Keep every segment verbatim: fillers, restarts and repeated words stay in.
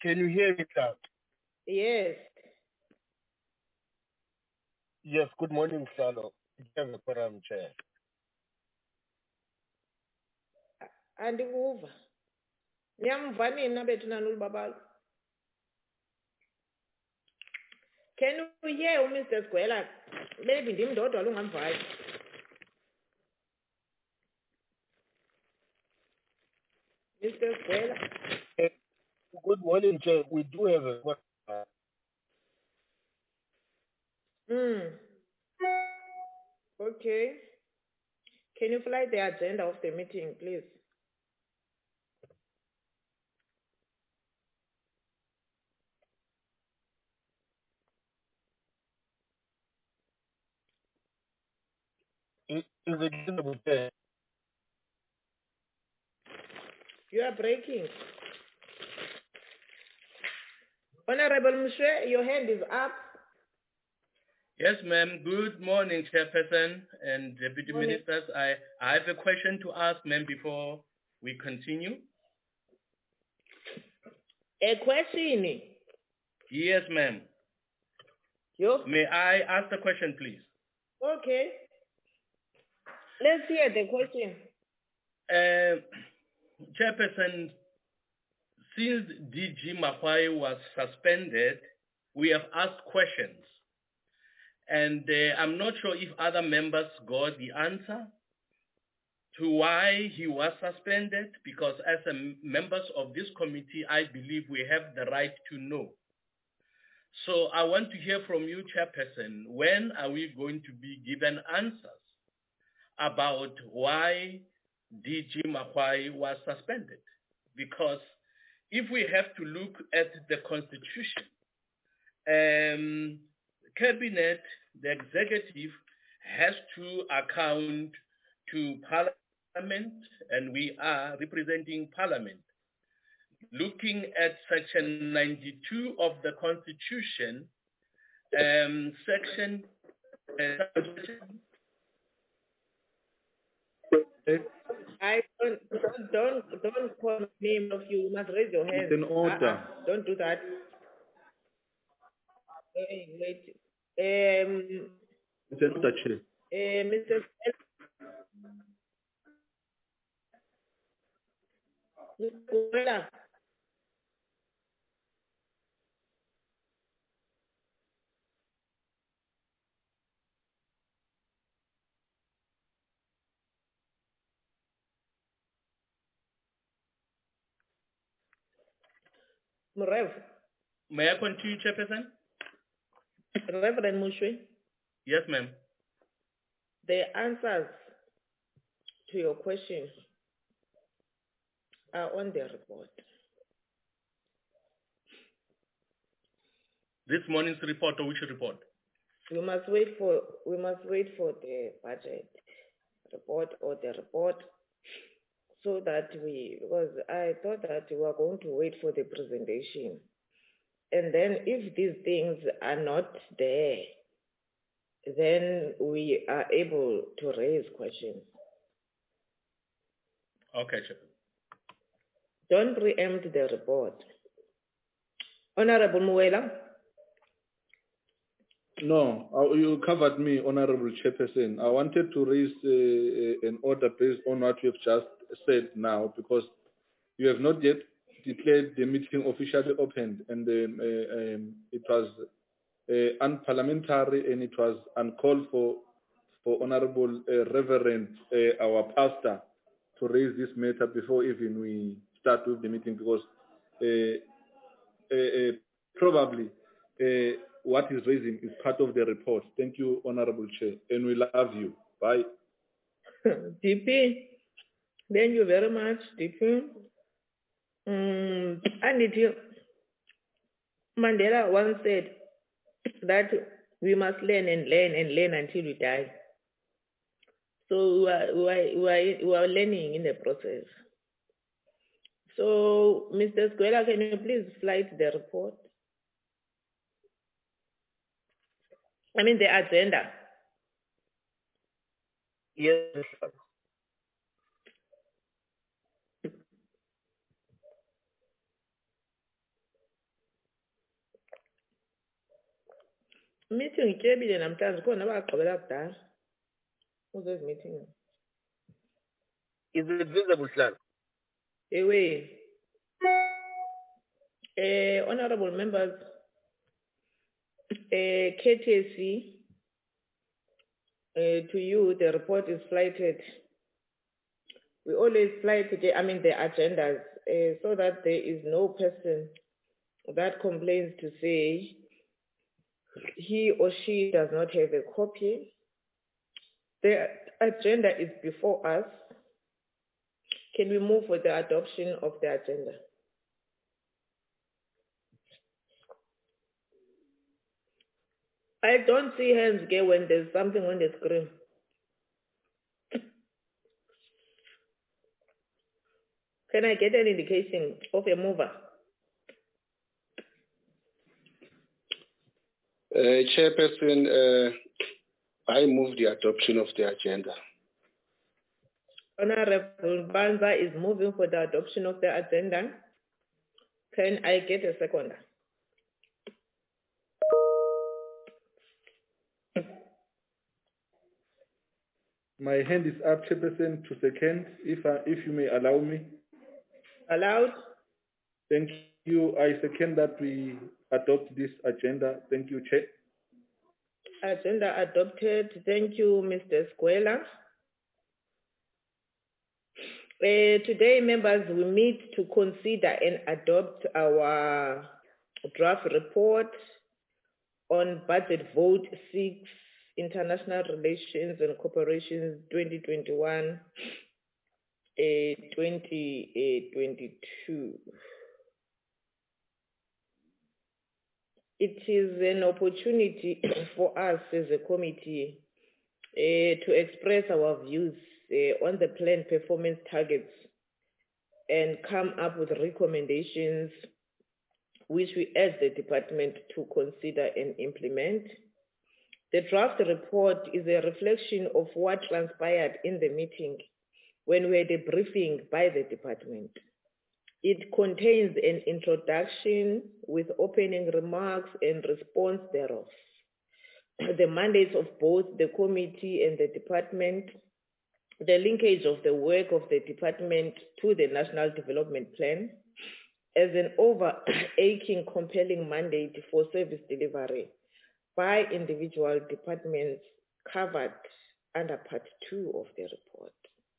Can you hear me, sir? Yes. Yes, good morning, Salo. Param Chair. Andikuva. Niyamva nina bethu nalolu babalo. Can you hear Mister Squela? Maybe ndim ndodwa lungamvayo. Mister Squela. Good morning, Chair. We do have a question. Hmm. Okay. Can you fly the agenda of the meeting, please? Is is it visible, Chair? You are breaking. Honorable Mshwe, your hand is up. Yes, ma'am. Good morning, Chairperson and Deputy Morning. Ministers. I, I have a question to ask, ma'am, before we continue. A question. Yes, ma'am. Yo. May I ask the question, please? Okay. Let's hear the question. Uh, Chairperson, since D G Makwai was suspended, we have asked questions. And uh, I'm not sure if other members got the answer to why he was suspended, because as a members of this committee, I believe we have the right to know. So I want to hear from you, Chairperson, when are we going to be given answers about why D G Makwai was suspended? Because if we have to look at the Constitution, um, Cabinet, the executive, has to account to Parliament, and we are representing Parliament. Looking at Section ninety-two of the Constitution, um, Section uh, I don't don't don't call name of you. You must raise your hand. It's an order. Uh-uh. Don't do that. Wait, wait. Um, It's an order, Chair. uh, Mister Squela. Rev. May I continue, Chairperson? Reverend Mushwe, Yes, ma'am. the answers to your questions are on the report. This morning's report, or which report? We must wait for we must wait for the budget report or the report so that we because I thought that we were going to wait for the presentation. And then if these things are not there, then we are able to raise questions. Okay, Chair. Don't preempt the report. Honorable Muela. No, uh, you covered me, Honorable Chairperson. I wanted to raise uh, an order based on what you have just said now, because you have not yet declared the meeting officially opened, and um, uh, um, it was uh, unparliamentary and it was uncalled for for Honorable uh, Reverend, uh, our pastor, to raise this matter before even we start with the meeting, because uh, uh, uh, probably uh, what is raising is part of the report. Thank you, Honorable Chair, and we love you. Bye. D P, thank you very much, D P. Um, and it, Mandela once said that we must learn and learn and learn until we die. So we are, we are, we are, we are learning in the process. So, Mister Squela, can you please flight the report? I mean the agenda. Yes, sir. Meeting ityebile namhlanje khona abagqibela kudala. Uzezi meeting. Is it visible, sir? Ewe. Eh, honorable members, eh, K T S C, eh, to you, the report is flighted. We always flight, the, I mean, the agendas, eh, so that there is no person that complains to say he or she does not have a copy. The agenda is before us. Can we move for the adoption of the agenda? I don't see hands get when there's something on the screen. Can I get an indication of a mover? Uh, Chairperson, uh, I move the adoption of the agenda. Honorable Banza is moving for the adoption of the agenda. Can I get a second? My hand is up, Chairperson, to second, if I, if you may allow me. Allowed? Thank you. I second that we adopt this agenda. Thank you, Chair. Agenda adopted. Thank you, Mister Squela. Uh, today, members, we meet to consider and adopt our draft report on budget vote six, international relations and cooperations twenty twenty-one, uh, twenty twenty-two. It is an opportunity for us as a committee uh, to express our views uh, on the planned performance targets and come up with recommendations which we urge the department to consider and implement. The draft report is a reflection of what transpired in the meeting when we had a briefing by the department. It contains an introduction with opening remarks and response thereof, the mandates of both the committee and the department, the linkage of the work of the department to the National Development Plan, as an overarching compelling mandate for service delivery by individual departments covered under part two of the report.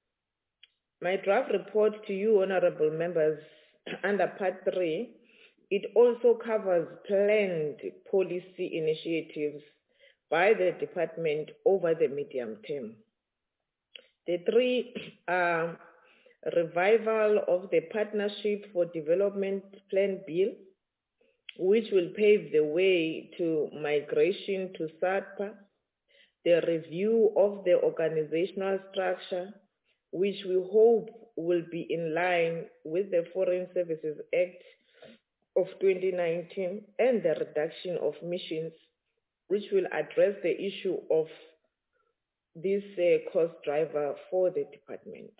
My draft report to you, honorable members, under part three, it also covers planned policy initiatives by the department over the medium term. The three are revival of the Partnership for Development Plan Bill, which will pave the way to migration to S A D P A, the review of the organizational structure, which we hope will be in line with the Foreign Services Act of twenty nineteen, and the reduction of missions, which will address the issue of this uh, cost driver for the department.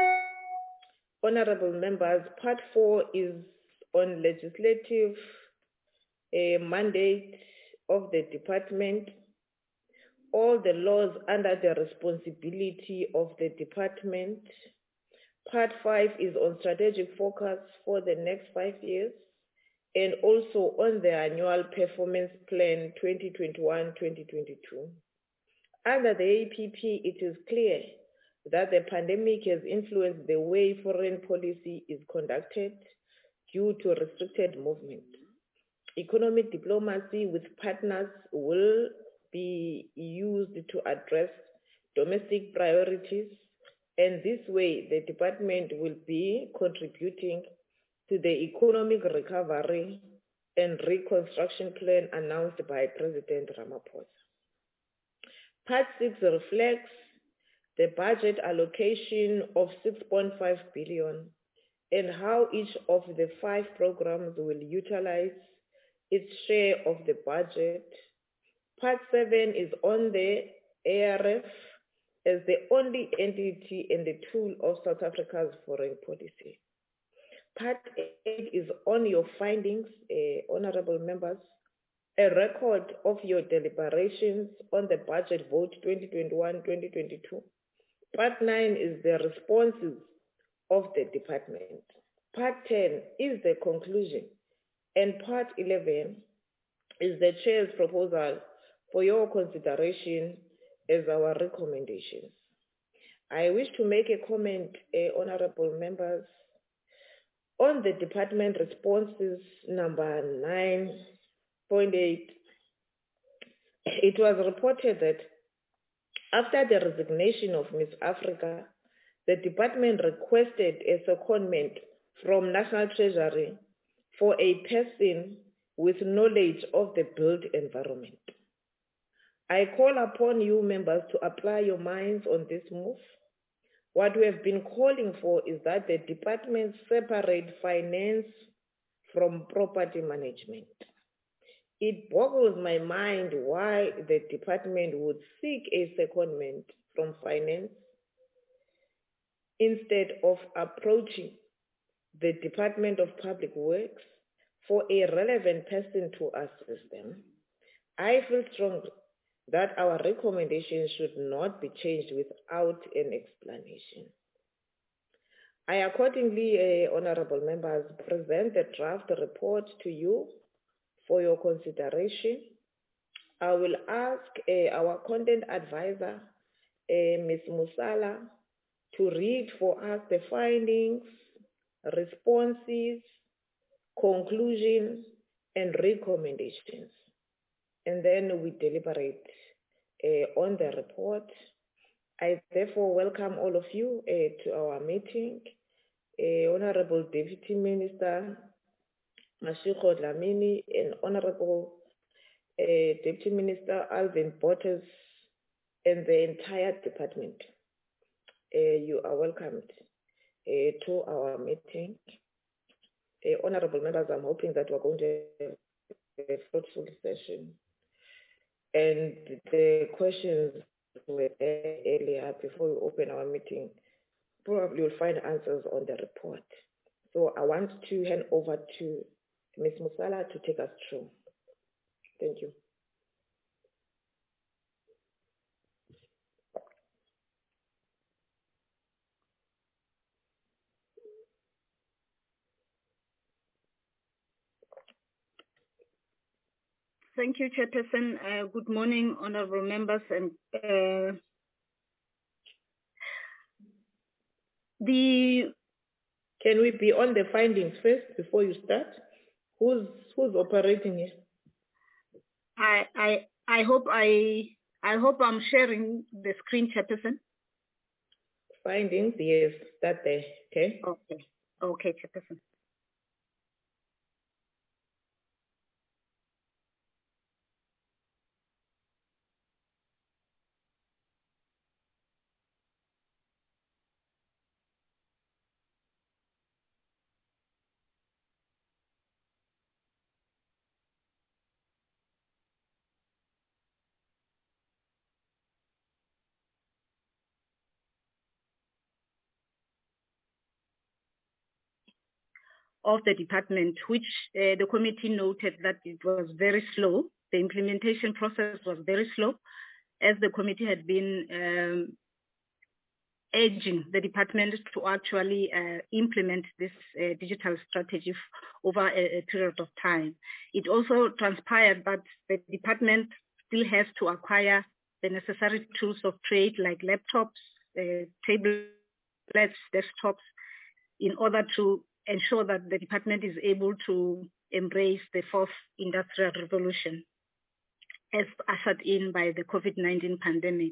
Honorable members, part four is on legislative uh, mandate of the department. All the laws under the responsibility of the department. Part five is on strategic focus for the next five years and also on the annual performance plan twenty twenty-one to twenty twenty-two. Under the A P P, it is clear that the pandemic has influenced the way foreign policy is conducted due to restricted movement. Economic diplomacy with partners will be used to address domestic priorities, and this way the department will be contributing to the economic recovery and reconstruction plan announced by President Ramaphosa. Part six reflects the budget allocation of six point five billion and how each of the five programs will utilize its share of the budget. Part seven is on the A R F as the only entity and the tool of South Africa's foreign policy. Part eight is on your findings, uh, honorable members, a record of your deliberations on the budget vote twenty twenty-one twenty twenty-two. Part nine is the responses of the department. Part ten is the conclusion. And part eleven is the chair's proposal for your consideration as our recommendations. I wish to make a comment, uh, honorable members, on the department responses number nine point eight. It was reported that after the resignation of Miss Africa, the department requested a secondment from National Treasury for a person with knowledge of the built environment. I call upon you members to apply your minds on this move. What we have been calling for is that the department separate finance from property management. It boggles my mind why the department would seek a secondment from finance instead of approaching the Department of Public Works for a relevant person to assist them. I feel strongly that our recommendations should not be changed without an explanation. I accordingly, uh, honorable members, present the draft report to you for your consideration. I will ask uh, our content advisor, uh, Miz Musala, to read for us the findings, responses, conclusions, and recommendations. And then we deliberate uh, on the report. I therefore welcome all of you uh, to our meeting. Uh, Honorable Deputy Minister Mashiko Dlamini and Honorable uh, Deputy Minister Alvin Bottas and the entire department. Uh, you are welcomed uh, to our meeting. Uh, honorable members, I'm hoping that we're going to have a fruitful session. And the questions were there earlier before we open our meeting. Probably you'll find answers on the report. So I want to hand over to Miz Musala to take us through. Thank you. Thank you, Chairperson. Uh, good morning, honorable members. And uh, the Can we be on the findings first before you start? Who's who's operating here? I I I hope I I hope I'm sharing the screen, Chairperson. Findings, yes, start there. Okay. Okay. Okay, Chairperson. Of the department, which uh, the committee noted that it was very slow. The implementation process was very slow, as the committee had been um, urging the department to actually uh, implement this uh, digital strategy over a, a period of time. It also transpired that the department still has to acquire the necessary tools of trade like laptops, uh, tablets, desktops, in order to ensure that the department is able to embrace the fourth industrial revolution as ushered in by the COVID nineteen pandemic.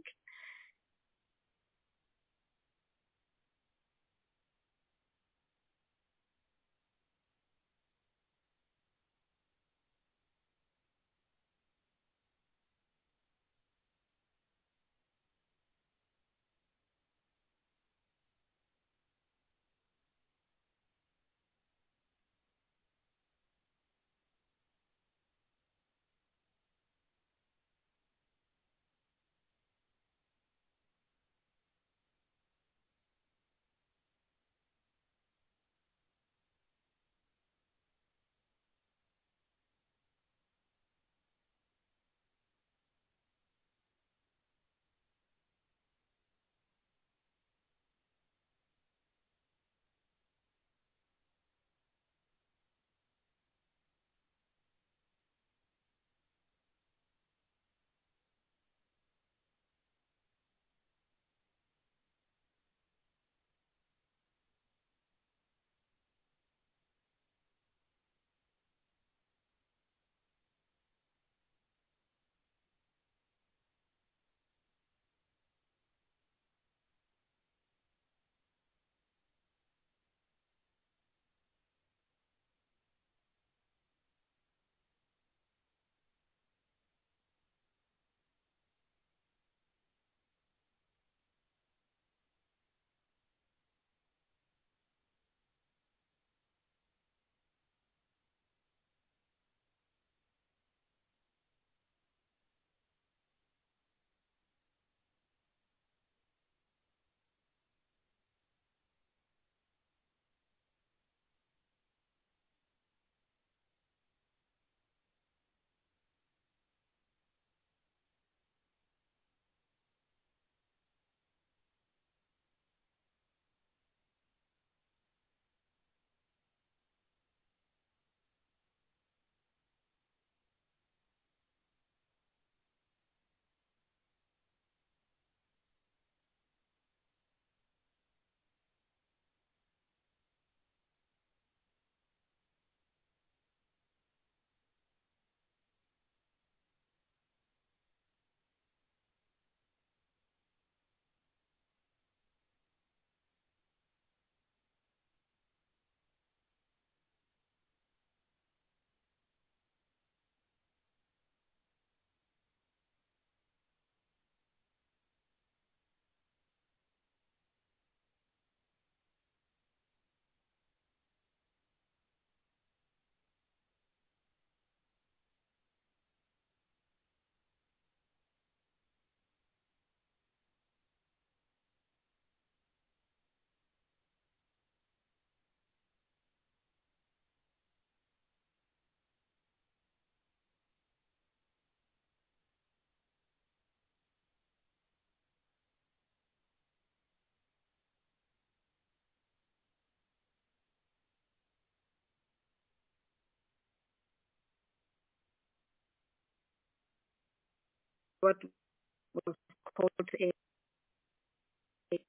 what was called a, a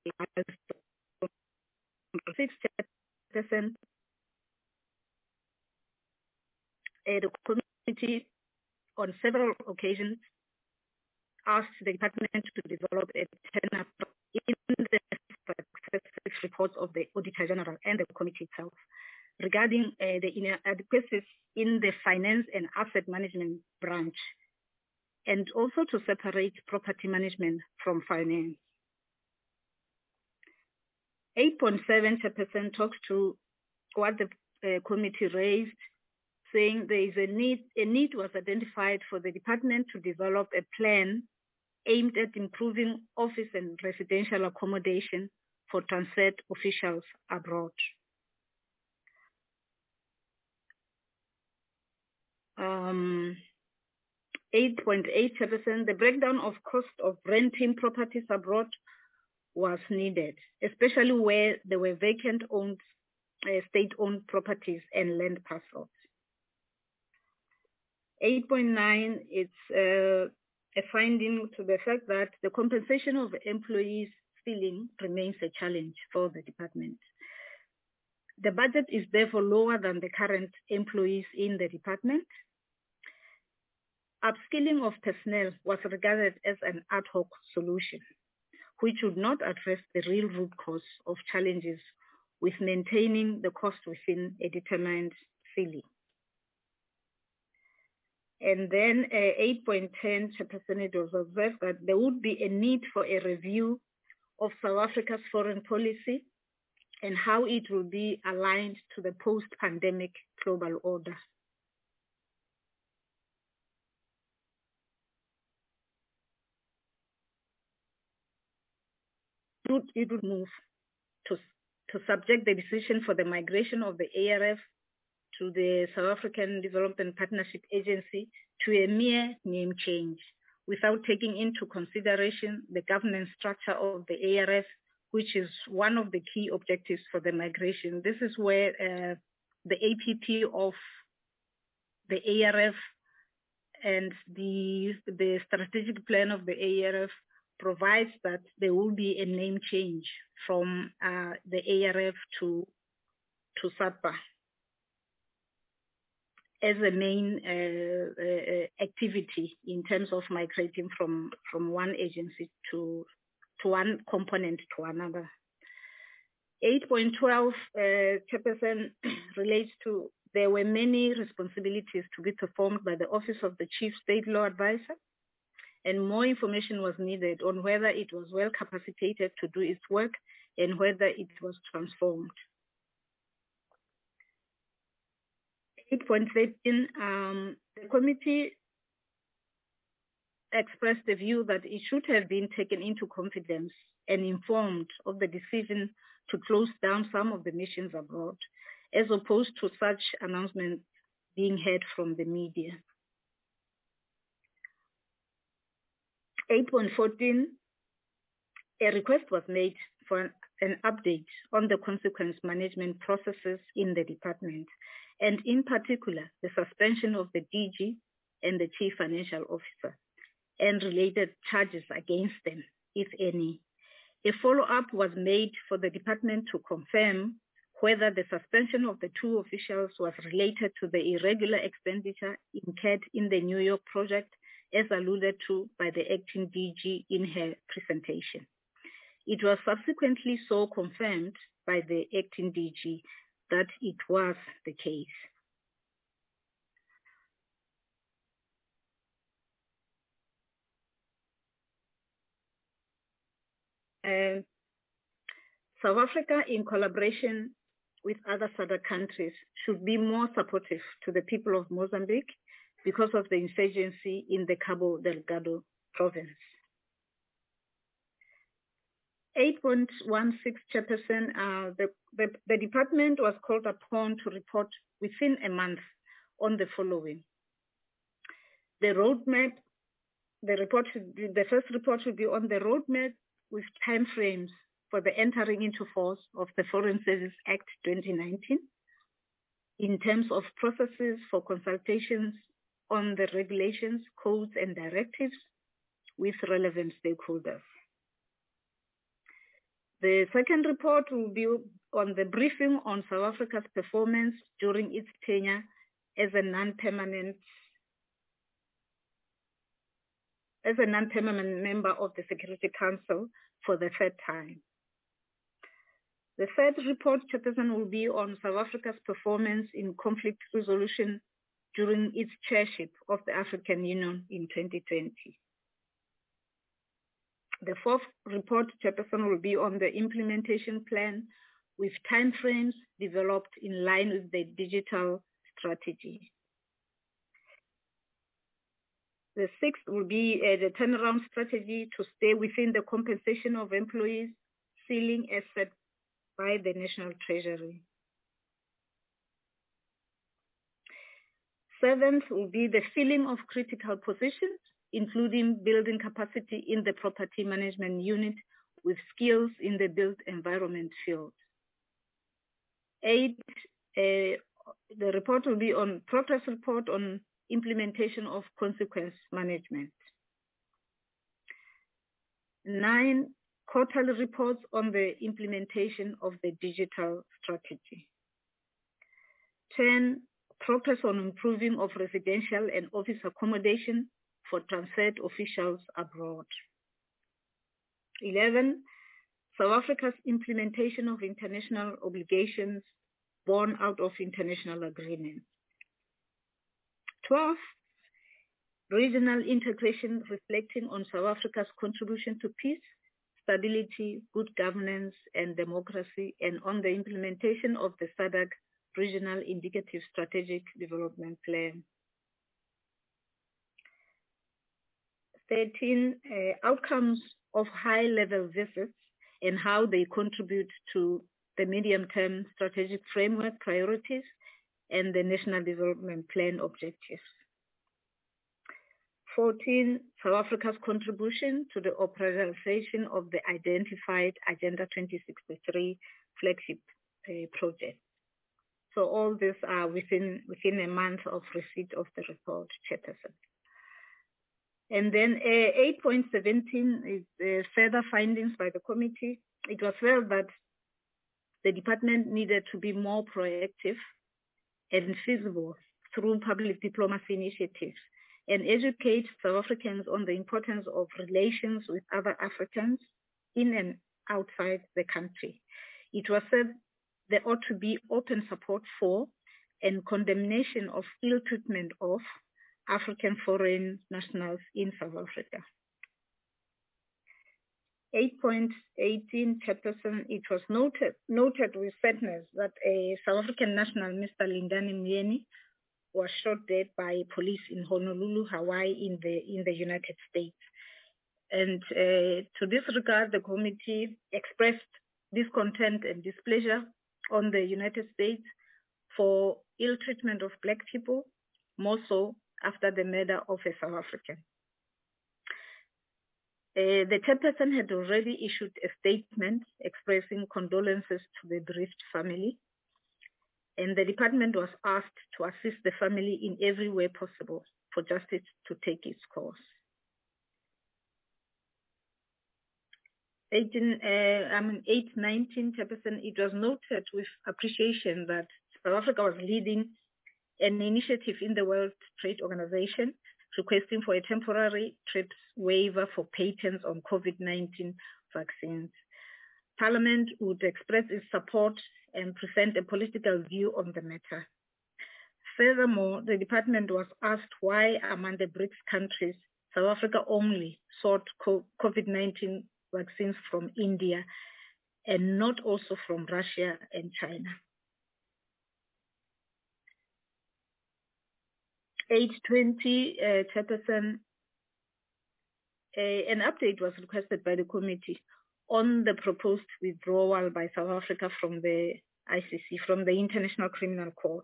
six percent. Uh, the committee on several occasions asked the department to develop a turn-up in the success reports of the Auditor General and the committee itself regarding uh, the inadequacies in the finance and asset management branch, and also to separate property management from finance. eight point seven percent talks to what the uh, committee raised, saying there is a need, a need was identified for the department to develop a plan aimed at improving office and residential accommodation for transferred officials abroad. Um, eight point eight percent, the breakdown of cost of renting properties abroad was needed, especially where there were vacant owned, uh, state-owned properties and land parcels. eight point nine, it's uh, a finding to the fact that the compensation of employees ceiling remains a challenge for the department. The budget is therefore lower than the current employees in the department. Upskilling of personnel was regarded as an ad hoc solution, which would not address the real root cause of challenges with maintaining the cost within a determined ceiling. And then uh, eight point one zero percent, it was observed that there would be a need for a review of South Africa's foreign policy and how it will be aligned to the post-pandemic global order. It would, it would move to, to subject the decision for the migration of the A R F to the South African Development Partnership Agency to a mere name change, without taking into consideration the governance structure of the A R F, which is one of the key objectives for the migration. This is where uh, the A P P of the A R F and the, the strategic plan of the A R F provides that there will be a name change from uh, the A R F to, to SAPA as a main uh, uh, activity in terms of migrating from, from one agency to, to one component to another. eight point one two percent uh, relates to there were many responsibilities to be performed by the Office of the Chief State Law Advisor, and more information was needed on whether it was well capacitated to do its work and whether it was transformed. eight point one three, um, the committee expressed the view that it should have been taken into confidence and informed of the decision to close down some of the missions abroad, as opposed to such announcements being heard from the media. eight point one four, a request was made for an, an update on the consequence management processes in the department, and in particular, the suspension of the D G and the Chief Financial Officer and related charges against them, if any. A follow-up was made for the department to confirm whether the suspension of the two officials was related to the irregular expenditure incurred in the New York project, as alluded to by the acting D G in her presentation. It was subsequently so confirmed by the acting D G that it was the case. Uh, South Africa, in collaboration with other S A D C countries, should be more supportive to the people of Mozambique because of the insurgency in the Cabo Delgado province. eight point one six percent, uh, the, the, the department was called upon to report within a month on the following. The roadmap, the report should be, the first report should be on the roadmap with timeframes for the entering into force of the Foreign Service Act twenty nineteen in terms of processes for consultations on the regulations, codes, and directives with relevant stakeholders. The second report will be on the briefing on South Africa's performance during its tenure as a non-permanent as a non-permanent member of the Security Council for the third time. The third report, Chairperson, will be on South Africa's performance in conflict resolution during its chairship of the African Union in twenty twenty. The fourth report, Chairperson, will be on the implementation plan with timeframes developed in line with the digital strategy. The sixth will be uh, the turnaround strategy to stay within the compensation of employees ceiling as set by the National Treasury. Seventh will be the filling of critical positions, including building capacity in the property management unit with skills in the built environment field. Eight, uh, the report will be on progress report on implementation of consequence management. Nine, quarterly reports on the implementation of the digital strategy. Ten, progress on improving of residential and office accommodation for transferred officials abroad. Eleven, South Africa's implementation of international obligations born out of international agreements. Twelve, regional integration reflecting on South Africa's contribution to peace, stability, good governance, and democracy, and on the implementation of the S A D C Regional Indicative Strategic Development Plan. thirteen, uh, outcomes of high-level visits and how they contribute to the medium-term strategic framework priorities and the National Development Plan objectives. fourteen, South Africa's contribution to the operationalization of the identified Agenda twenty sixty-three flagship uh, project. So all these are within, within a month of receipt of the report, Chairperson. And then uh, eight point seventeen is uh, further findings by the committee. It was felt that the department needed to be more proactive and feasible through public diplomacy initiatives and educate South Africans on the importance of relations with other Africans in and outside the country. It was said there ought to be open support for and condemnation of ill treatment of African foreign nationals in South Africa. eight point eighteen, Chairperson, it was noted, noted with sadness that a South African national, Mister Lindani Myeni, was shot dead by police in Honolulu, Hawaii, in the in the United States. And uh, to this regard, the committee expressed discontent and displeasure on the United States for ill treatment of Black people, more so after the murder of a South African. Uh, the chairperson had already issued a statement expressing condolences to the bereaved family, and the department was asked to assist the family in every way possible for justice to take its course. eighteen, uh, I mean, eight nineteen, Chairperson, it was noted with appreciation that South Africa was leading an initiative in the World Trade Organization requesting for a temporary TRIPS waiver for patents on COVID nineteen vaccines. Parliament would express its support and present a political view on the matter. Furthermore, the department was asked why among the BRICS countries, South Africa only sought COVID nineteen vaccines from India and not also from Russia and China. eight twenty, uh, Chairperson, uh, an update was requested by the committee on the proposed withdrawal by South Africa from the I C C, from the International Criminal Court.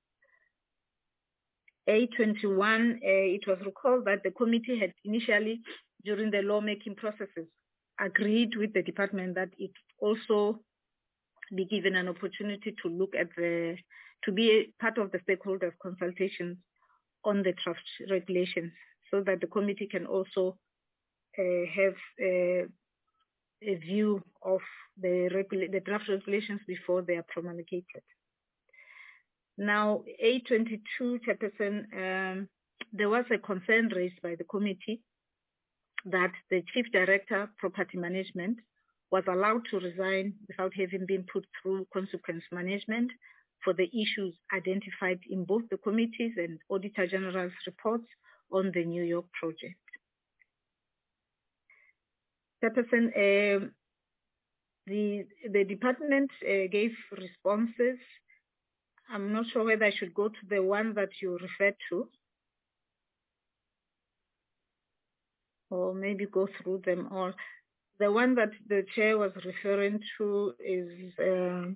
eight twenty-one, uh, it was recalled that the committee had initially, during the lawmaking processes, agreed with the department that it also be given an opportunity to look at the, to be a part of the stakeholders consultations on the draft regulations, so that the committee can also uh, have uh, a view of the, regula- the draft regulations before they are promulgated. Now, A twenty-two, Chairperson, um, there was a concern raised by the committee that the Chief Director, Property Management, was allowed to resign without having been put through consequence management for the issues identified in both the committees and Auditor General's reports on the New York project. Chairperson, uh, the, the department uh, gave responses. I'm not sure whether I should go to the one that you referred to, or maybe go through them all. The one that the chair was referring to is uh,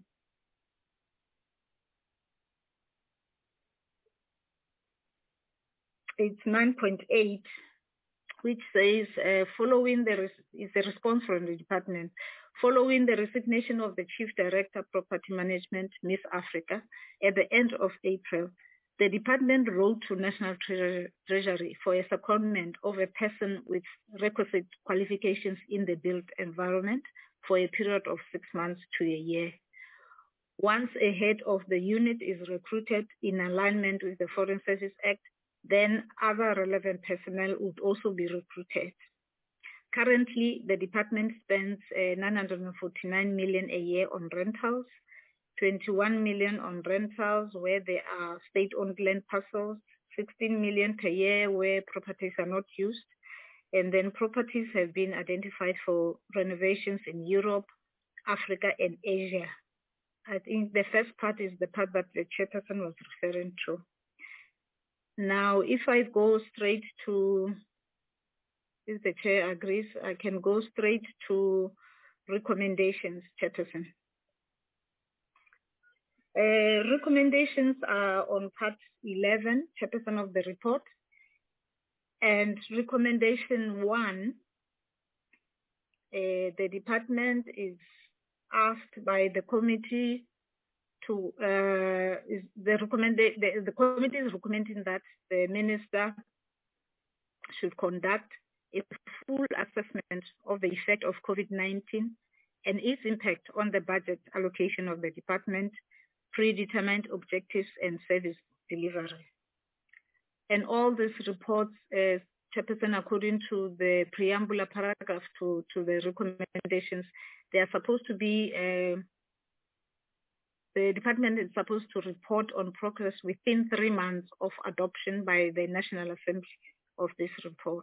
it's nine point eight, which says, uh, following the, res- is a response from the department, following the resignation of the Chief Director, Property Management, Miss Africa, at the end of April, the department wrote to National Tre- Treasury for a secondment of a person with requisite qualifications in the built environment for a period of six months to a year. Once a head of the unit is recruited in alignment with the Foreign Service Act, then other relevant personnel would also be recruited. Currently, the department spends uh, nine hundred forty-nine million dollars a year on rentals, twenty-one million dollars on rentals where there are state-owned land parcels, sixteen million dollars per year where properties are not used, and then properties have been identified for renovations in Europe, Africa, and Asia. I think the first part is the part that the chairperson was referring to. Now, if I go straight to, if the chair agrees, I can go straight to recommendations, Chairperson. Uh, recommendations are on part eleven, Chairperson of the report. And recommendation one, uh, the department is asked by the committee to, uh, is the, recommend the, the committee is recommending that the minister should conduct a full assessment of the effect of COVID nineteen and its impact on the budget allocation of the department, predetermined objectives and service delivery. And all these reports, uh, Chairperson, according to the preambular paragraph to, to the recommendations, they are supposed to be, uh, the department is supposed to report on progress within three months of adoption by the National Assembly of this report.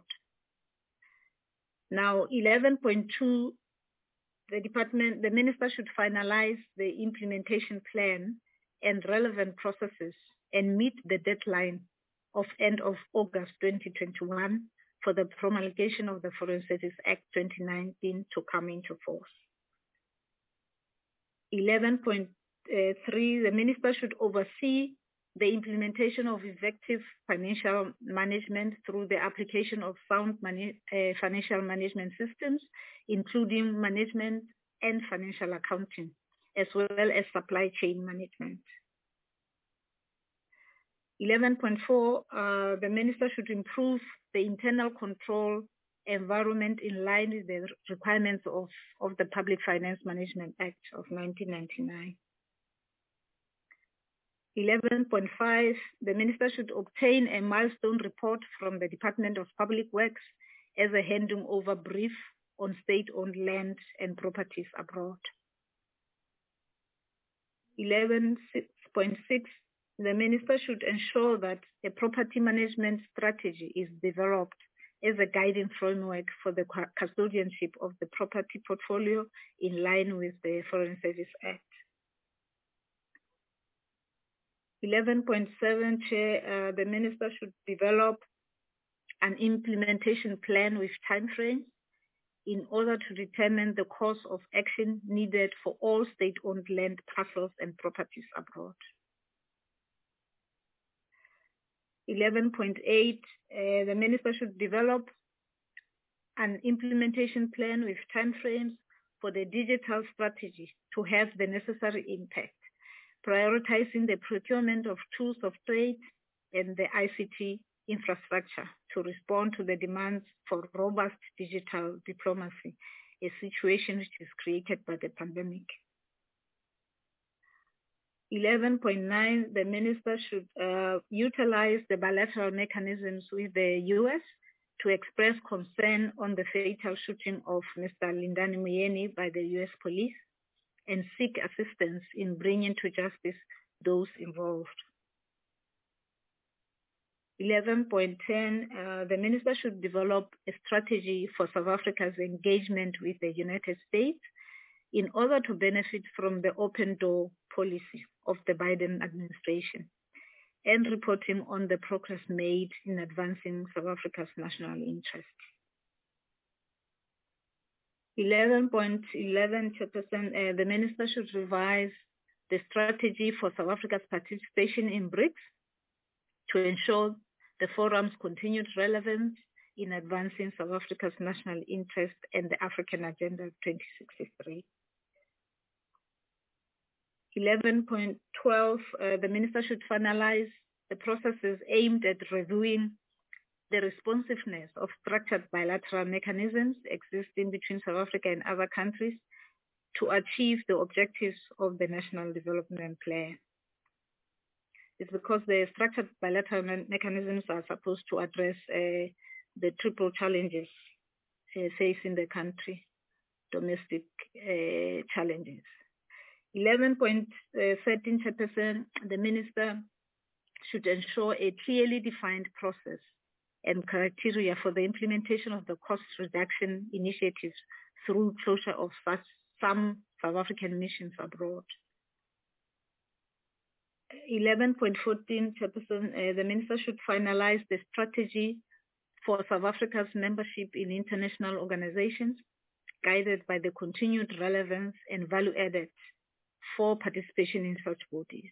Now, eleven point two, the department, the minister should finalize the implementation plan and relevant processes and meet the deadline of end of August twenty twenty-one for the promulgation of the Foreign Service Act twenty nineteen to come into force. eleven point three, the minister should oversee the implementation of effective financial management through the application of sound mani- uh, financial management systems, including management and financial accounting, as well as supply chain management. eleven point four, uh, the minister should improve the internal control environment in line with the requirements of, of the Public Finance Management Act of nineteen ninety-nine. eleven point five, the minister should obtain a milestone report from the Department of Public Works as a handing over brief on state-owned land and properties abroad. eleven point six, the minister should ensure that a property management strategy is developed as a guiding framework for the custodianship of the property portfolio in line with the Foreign Service Act. eleven point seven, Chair, uh, the minister should develop an implementation plan with timeframes in order to determine the course of action needed for all state-owned land parcels and properties abroad. eleven point eight, uh, the minister should develop an implementation plan with timeframes for the digital strategy to have the necessary impact, prioritizing the procurement of tools of trade and the I C T infrastructure to respond to the demands for robust digital diplomacy, a situation which is created by the pandemic. eleven point nine, the minister should uh, utilize the bilateral mechanisms with the U S to express concern on the fatal shooting of Mister Lindani Muyeni by the U S police and seek assistance in bringing to justice those involved. eleven point ten, uh, the minister should develop a strategy for South Africa's engagement with the United States in order to benefit from the open door policy of the Biden administration and reporting on the progress made in advancing South Africa's national interests. eleven point eleven, Chairperson, uh, the minister should revise the strategy for South Africa's participation in BRICS to ensure the forum's continued relevance in advancing South Africa's national interest and the African Agenda twenty sixty-three. eleven point twelve, uh, the minister should finalize the processes aimed at reviewing the responsiveness of structured bilateral mechanisms existing between South Africa and other countries to achieve the objectives of the National Development Plan. It's because the structured bilateral me- mechanisms are supposed to address uh, the triple challenges uh, facing the country, domestic uh, challenges. eleven point thirteen, Chairperson, the minister should ensure a clearly defined process and criteria for the implementation of the cost reduction initiatives through closure of such, some South African missions abroad. eleven point fourteen, Chairperson, uh, the minister should finalize the strategy for South Africa's membership in international organizations, guided by the continued relevance and value added for participation in such bodies.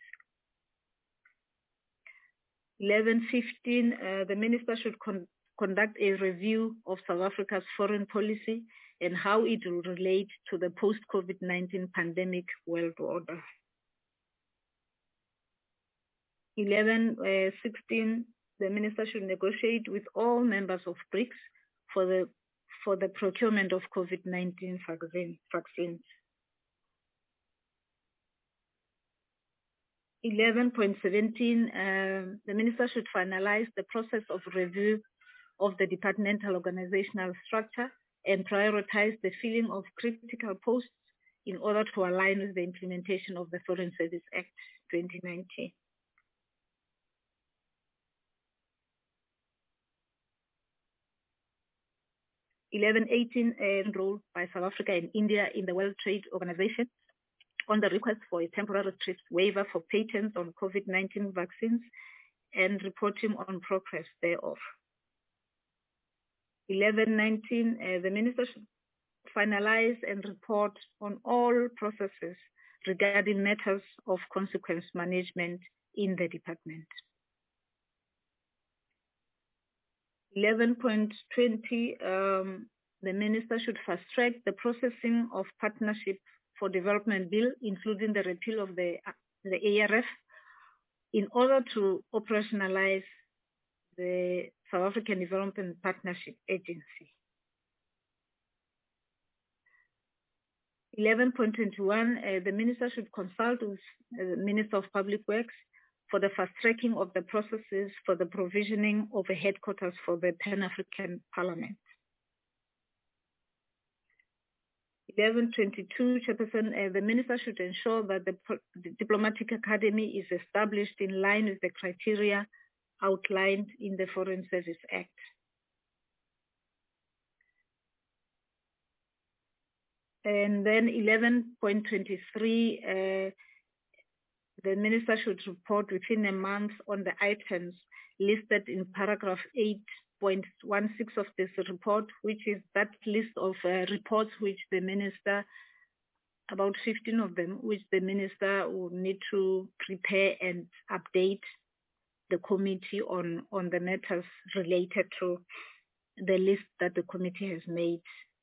eleven fifteen, uh, the minister should con- conduct a review of South Africa's foreign policy and how it will relate to the post-COVID nineteen pandemic world order. eleven sixteen, the minister should negotiate with all members of BRICS for the for the procurement of COVID nineteen vaccine, vaccines. eleven point seventeen, um, the minister should finalize the process of review of the departmental organizational structure and prioritize the filling of critical posts in order to align with the implementation of the Foreign Service Act twenty nineteen. eleven eighteen, enrolled by South Africa and India in the World Trade Organization on the request for a temporary TRIPS waiver for patents on COVID nineteen vaccines and reporting on progress thereof. eleven nineteen, uh, the minister should finalize and report on all processes regarding matters of consequence management in the department. eleven point twenty, um, the minister should fast-track the processing of Partnership for Development Bill, including the repeal of the, the A R F, in order to operationalize the South African Development Partnership Agency. eleven point twenty-one, uh, the minister should consult with uh, the Minister of Public Works for the fast-tracking of the processes for the provisioning of a headquarters for the Pan-African Parliament. eleven twenty-two, Chairperson, uh, the minister should ensure that the, the Diplomatic Academy is established in line with the criteria outlined in the Foreign Service Act. And then eleven point twenty-three, uh, the minister should report within a month on the items listed in paragraph eight point one six of this report, which is that list of uh, reports which the minister, about fifteen of them, which the minister will need to prepare and update the committee on, on the matters related to the list that the committee has made.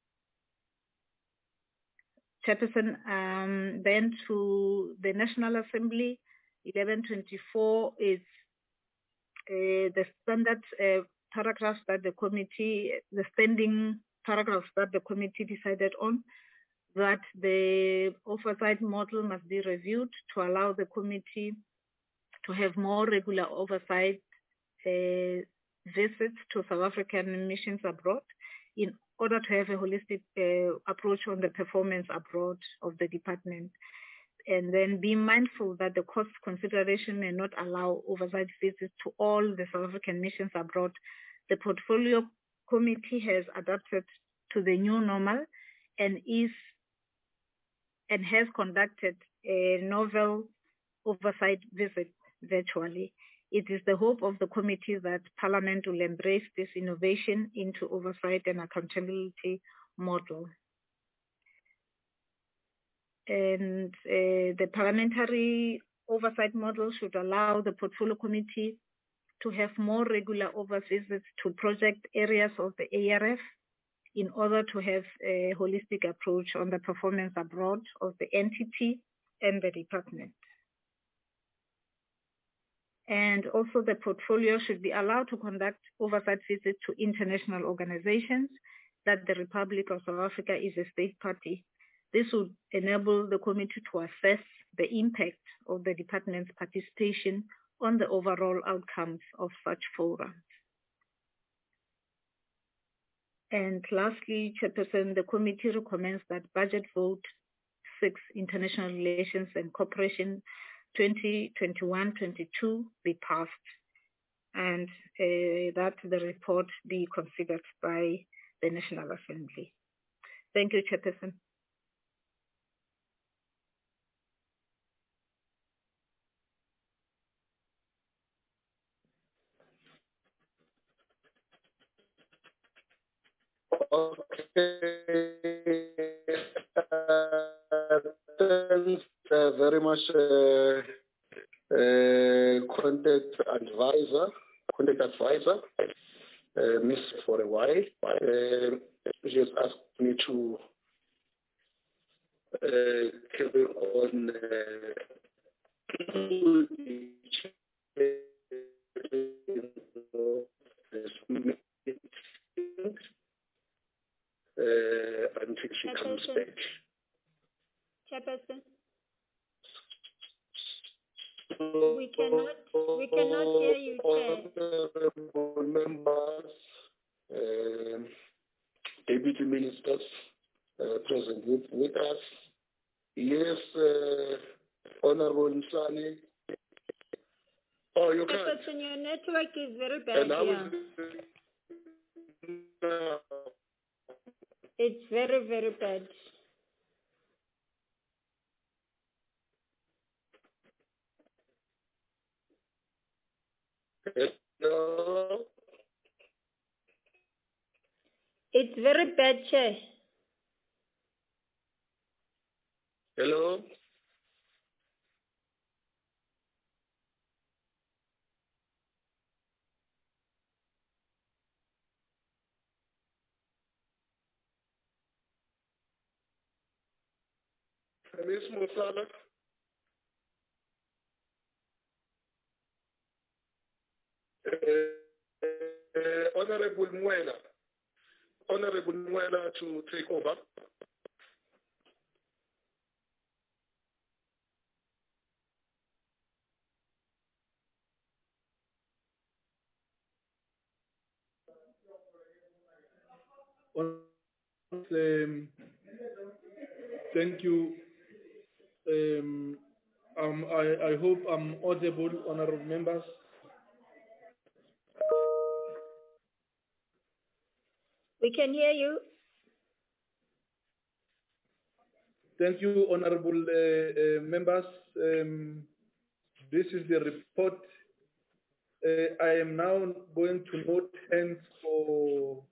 Chairperson, um, then to the National Assembly, eleven twenty-four is uh, the standard uh, paragraphs that the committee, the standing paragraphs that the committee decided on, that the oversight model must be reviewed to allow the committee to have more regular oversight uh, visits to South African missions abroad in order to have a holistic uh, approach on the performance abroad of the department. And then be mindful that the cost consideration may not allow oversight visits to all the South African missions abroad. The portfolio committee has adapted to the new normal and is and has conducted a novel oversight visit virtually. It is the hope of the committee that Parliament will embrace this innovation into oversight and accountability model. And uh, the parliamentary oversight model should allow the portfolio committee to have more regular oversight visits to project areas of the A R F in order to have a holistic approach on the performance abroad of the entity and the department. And also the portfolio should be allowed to conduct oversight visits to international organizations that the Republic of South Africa is a state party. This would enable the committee to assess the impact of the department's participation on the overall outcomes of such forums. And lastly, Chairperson, the committee recommends that budget vote six, International Relations and Cooperation twenty twenty-one twenty-two be passed, and uh, that the report be considered by the National Assembly. Thank you, Chairperson. Okay. Uh, thanks uh, very much, uh, uh, contact advisor, contact advisor, uh, Miss for a while. Uh, she has asked me to uh, carry on uh, uh, until she comes back. Chairperson, we cannot, we cannot hear you, Chair. Honorable members, uh, deputy ministers uh, present with, with us. Yes, uh, Honorable Nsani. Oh, you can't. Chairperson, your network is very bad And how here. is it now? It's very, very bad. Hello? It's very bad, Chair. Hello? Miss Musala? Uh, uh, Honorable Mwela. Honorable Mwela to take over. Um, thank you. Um, um, I, I hope I'm audible, honorable members. We can hear you. Thank you, honorable uh, uh, members. Um, this is the report. Uh, I am now going to note hands for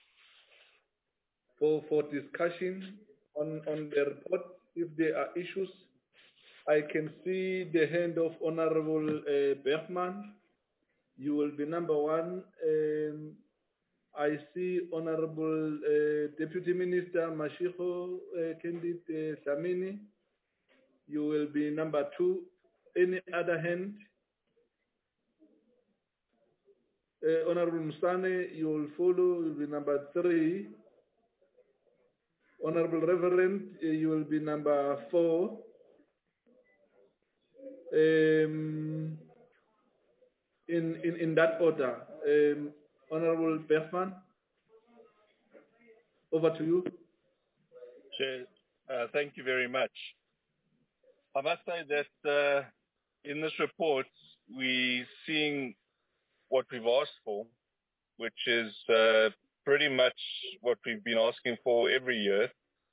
for for discussion on on the report. If there are issues, I can see the hand of Honorable uh, Bergman. You will be number one. Um, I see Honorable uh, Deputy Minister Mashiko uh, Candid uh, Samini. You will be number two. Any other hand? Uh, Honorable Musane, you will follow, will be number three. Honorable Reverend, uh, you will be number four. Um, in, in, in that order. Um, Honorable Bergman, over to you. Chair, uh, thank you very much. I must say that uh, in this report, we're seeing what we've asked for, which is uh, pretty much what we've been asking for every year.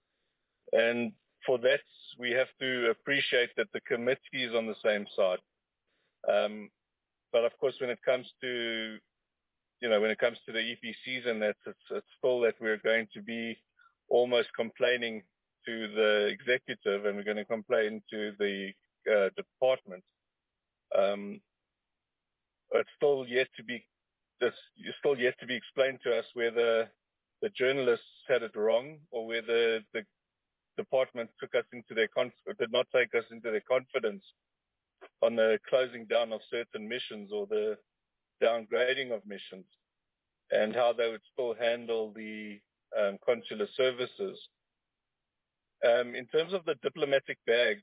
And for that, we have to appreciate that the committee is on the same side. Um, but of course, when it comes to, you know, when it comes to the E P Cs and that, it's, it's still that we're going to be almost complaining to the executive, and we're going to complain to the uh, department. Um, it's still yet to be, it's still yet to be explained to us whether the journalists had it wrong or whether the department took us into their conf- did not take us into their confidence on the closing down of certain missions or the downgrading of missions, and how they would still handle the um, consular services. Um, in terms of the diplomatic bags,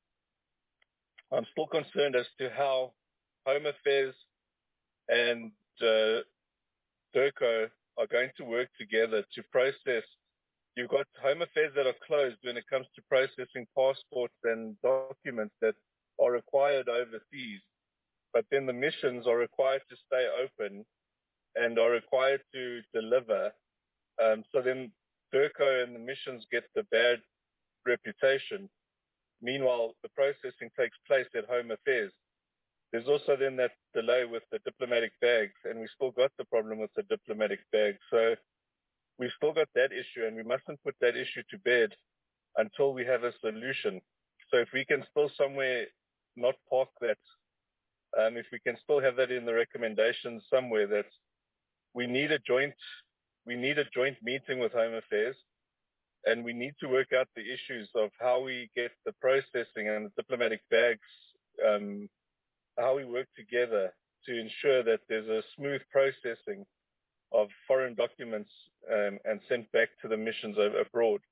I'm still concerned as to how Home Affairs and uh, DIRCO are going to work together to process. You've got Home Affairs that are closed when it comes to processing passports and documents that are required overseas, but then the missions are required to stay open and are required to deliver. Um, so then DIRCO and the missions get the bad reputation. Meanwhile, the processing takes place at Home Affairs. There's also then that delay with the diplomatic bags, and we still got the problem with the diplomatic bags. So we've still got that issue, and we mustn't put that issue to bed until we have a solution. So if we can still somewhere not park that, um, if we can still have that in the recommendations somewhere, that we need a joint, we need a joint meeting with Home Affairs, and we need to work out the issues of how we get the processing and the diplomatic bags, um, how we work together to ensure that there's a smooth processing of foreign documents um, and sent back to the missions abroad.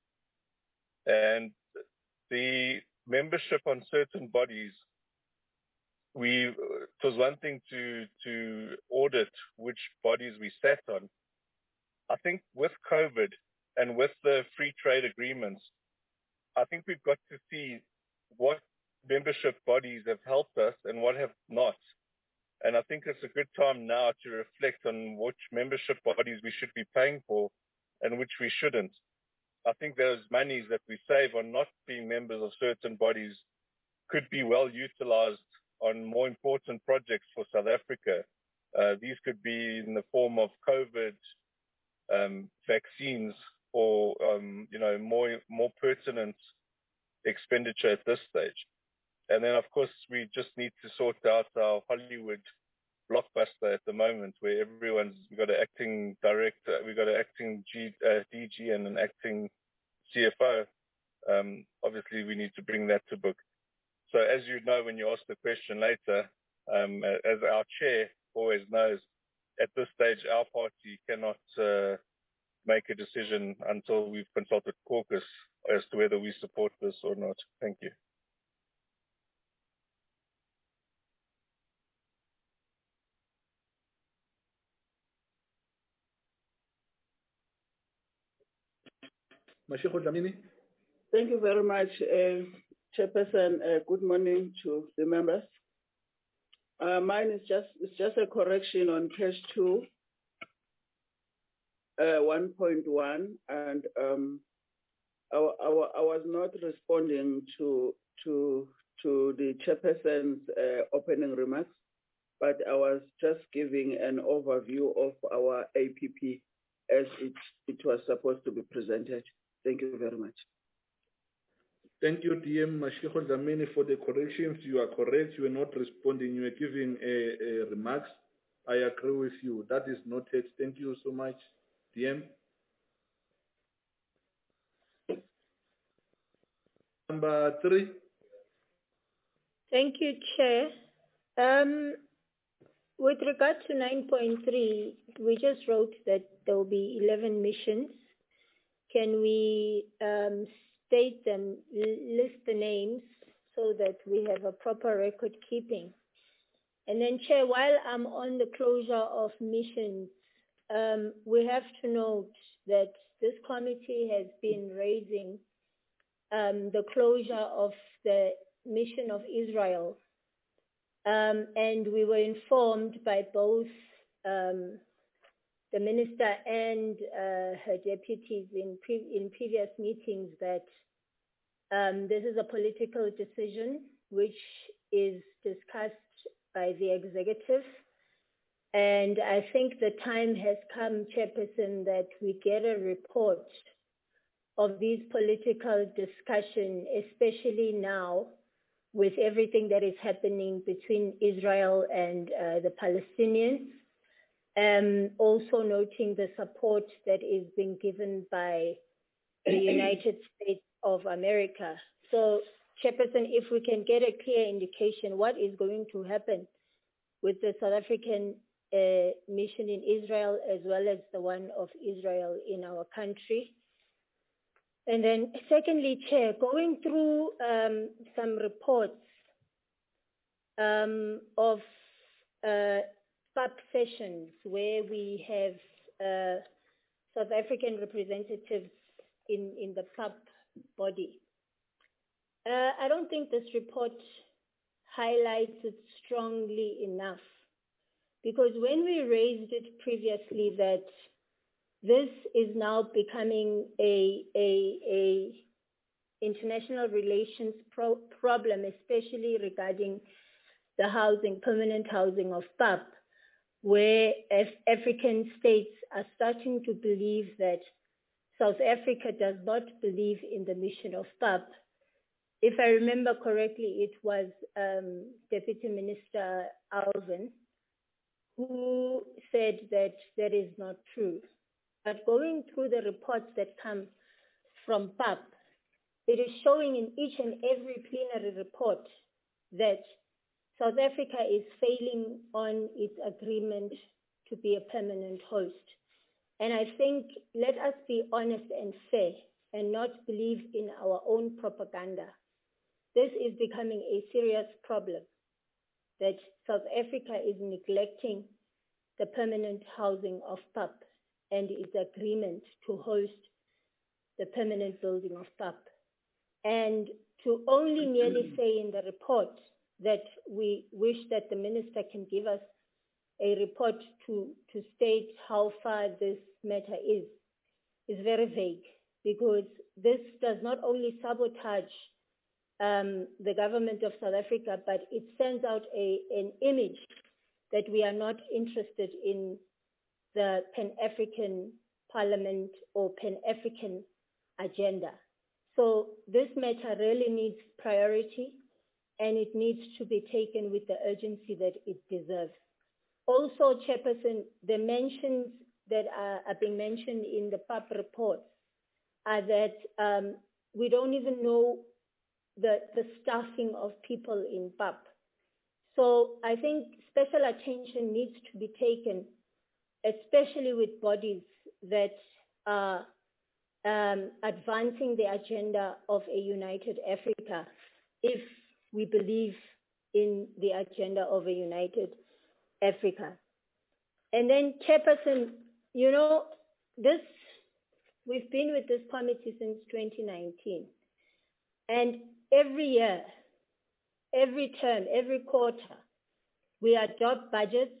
And the membership on certain bodies, we, it was one thing to, to audit which bodies we sat on. I think with COVID and with the free trade agreements, I think we've got to see what membership bodies have helped us and what have not. And I think it's a good time now to reflect on which membership bodies we should be paying for and which we shouldn't. I think those monies that we save on not being members of certain bodies could be well utilized on more important projects for South Africa. Uh, these could be in the form of COVID um, vaccines or, um, you know, more, more pertinent expenditure at this stage. And then, of course, we just need to sort out our Hollywood blockbuster at the moment, where everyone's, we've got an acting director, we've got an acting G, uh, D G and an acting C F O. Um, obviously, we need to bring that to book. So as you know, when you ask the question later, um, as our chair always knows, at this stage, our party cannot uh, make a decision until we've consulted caucus as to whether we support this or not. Thank you. Mashego Dlamini. Thank you very much, uh, Chairperson. Uh, good morning to the members. Uh, mine is just it's just a correction on page two, uh, one point one, and um, I, I, I was not responding to to to the Chairperson's uh, opening remarks, but I was just giving an overview of our A P P as it it was supposed to be presented. Thank you very much. Thank you, D M Mashego Dlamini, for the corrections. You are correct. You are not responding. You are giving a, a remarks. I agree with you. That is noted. Thank you so much, D M. Number three. Thank you, Chair. Um, with regard to nine point three, we just wrote that there will be eleven missions. Can we um, state them, list the names so that we have a proper record keeping? And then, Chair, while I'm on the closure of missions, um, we have to note that this committee has been raising um, the closure of the mission of Israel. Um, and we were informed by both um, the minister and uh, her deputies in, pre in previous meetings that um, this is a political decision which is discussed by the executive. And I think the time has come, Chairperson, that we get a report of these political discussion, especially now with everything that is happening between Israel and uh, the Palestinians. Um, also noting the support that is being given by the United States of America. So, Chairperson, if we can get a clear indication what is going to happen with the South African uh, mission in Israel as well as the one of Israel in our country. And then secondly, Chair, going through um, some reports um, of uh, P A P sessions where we have uh, South African representatives in, in the P A P body. Uh, I don't think this report highlights it strongly enough, because when we raised it previously that this is now becoming a, a, a international relations pro problem, especially regarding the housing, permanent housing of P A P, where Af African states are starting to believe that South Africa does not believe in the mission of P A P. If I remember correctly, it was um, Deputy Minister Alvin who said that that is not true. But going through the reports that come from P A P, it is showing in each and every plenary report that South Africa is failing on its agreement to be a permanent host. And I think let us be honest and fair and not believe in our own propaganda. This is becoming a serious problem, that South Africa is neglecting the permanent housing of P A P and its agreement to host the permanent building of P A P. And to only merely say in the report that we wish that the minister can give us a report to, to state how far this matter is, is very vague, because this does not only sabotage um, the government of South Africa, but it sends out a, an image that we are not interested in the Pan-African Parliament or Pan-African agenda. So this matter really needs priority, and it needs to be taken with the urgency that it deserves. Also, Chairperson, the mentions that are, are being mentioned in the P A P report are that um, we don't even know the, the staffing of people in P A P. So I think special attention needs to be taken, especially with bodies that are um, advancing the agenda of a united Africa, if we believe in the agenda of a united Africa. And then, Chairperson, you know, this, we've been with this committee since twenty nineteen. And every year, every term, every quarter, we adopt budgets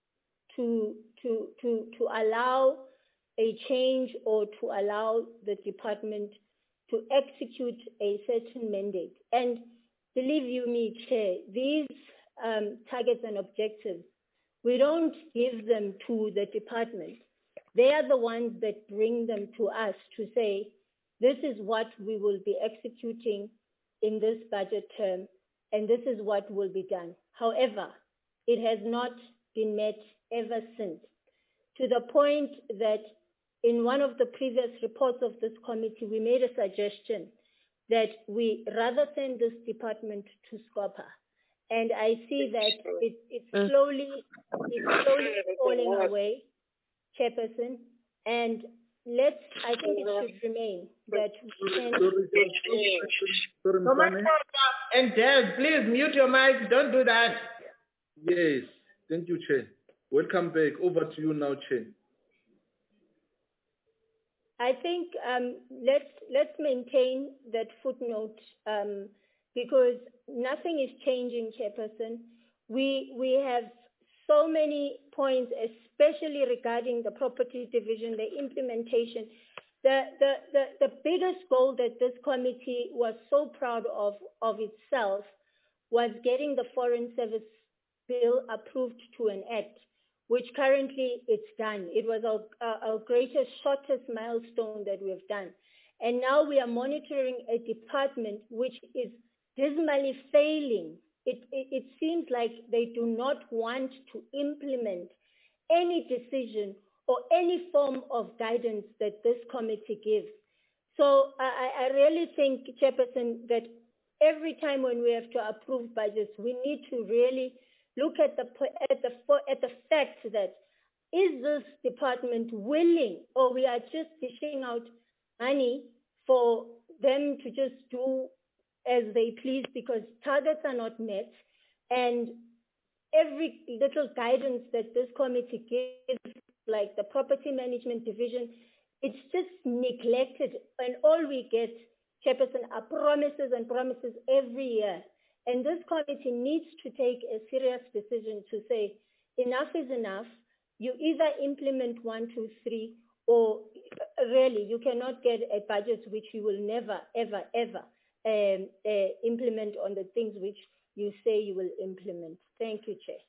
to, to, to, to allow a change or to allow the department to execute a certain mandate. And believe you me, Chair, these um, targets and objectives, we don't give them to the department. They are the ones that bring them to us to say, this is what we will be executing in this budget term, and this is what will be done. However, it has not been met ever since, to the point that in one of the previous reports of this committee, we made a suggestion that we rather send this department to SCOPA And I see that it, it's slowly, it's slowly falling away, Chairperson. And let's, I think it should remain that we can... And Des, please mute your mic. Don't do that. Yes, thank you, Chair. Welcome back. Over to you now, Chair. I think um, let's let's maintain that footnote um, because nothing is changing, Chairperson. We we have so many points, especially regarding the property division, the implementation. The, the, the, the biggest goal that this committee was so proud of, of itself was getting the Foreign Service Bill approved to an act, which currently it's done. It was our, our greatest, shortest milestone that we've done. And now we are monitoring a department which is dismally failing. It, it, it seems like they do not want to implement any decision or any form of guidance that this committee gives. So I, I really think, Chairperson, that every time when we have to approve budgets, we need to really look at the, at the, at the fact that is this department willing, or we are just dishing out money for them to just do as they please because targets are not met, and every little guidance that this committee gives, like the property management division, it's just neglected, and all we get, Chairperson, are promises and promises every year. And this committee needs to take a serious decision to say, enough is enough. You either implement one, two, three, or really you cannot get a budget which you will never, ever, ever um, uh, implement on the things which you say you will implement. Thank you, Chair.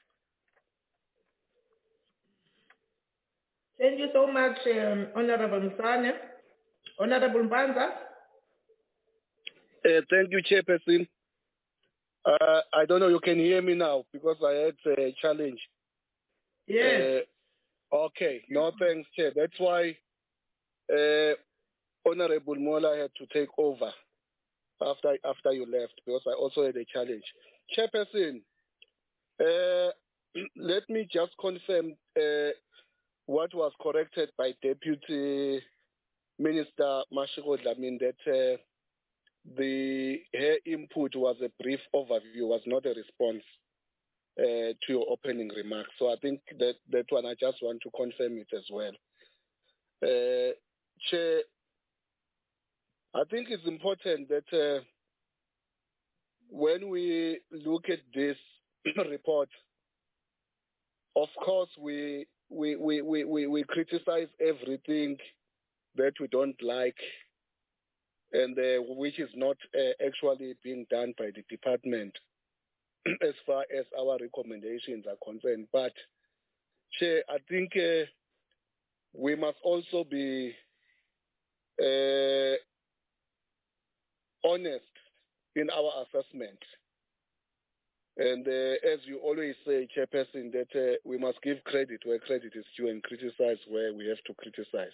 Thank you so much, um, Honorable Msane. Honorable Mbanza. Uh, thank you, Chairperson. Uh, I don't know, you can hear me now because I had a challenge. Yes. Uh, okay, no thanks, Chair. That's why uh, Honorable Mola had to take over after after you left because I also had a challenge. Chairperson, uh, let me just confirm uh, what was corrected by Deputy Minister Mashego Dlamini that uh, the her input was a brief overview, was not a response uh, to your opening remarks. So I think that that one I just want to confirm it as well. Uh, Chair, I think it's important that uh, when we look at this report, of course we we, we, we, we, we criticize everything that we don't like and uh, which is not uh, actually being done by the department as far as our recommendations are concerned. But, Chair, I think uh, we must also be uh, honest in our assessment. And uh, as you always say, Chairperson, that uh, we must give credit where credit is due and criticize where we have to criticize.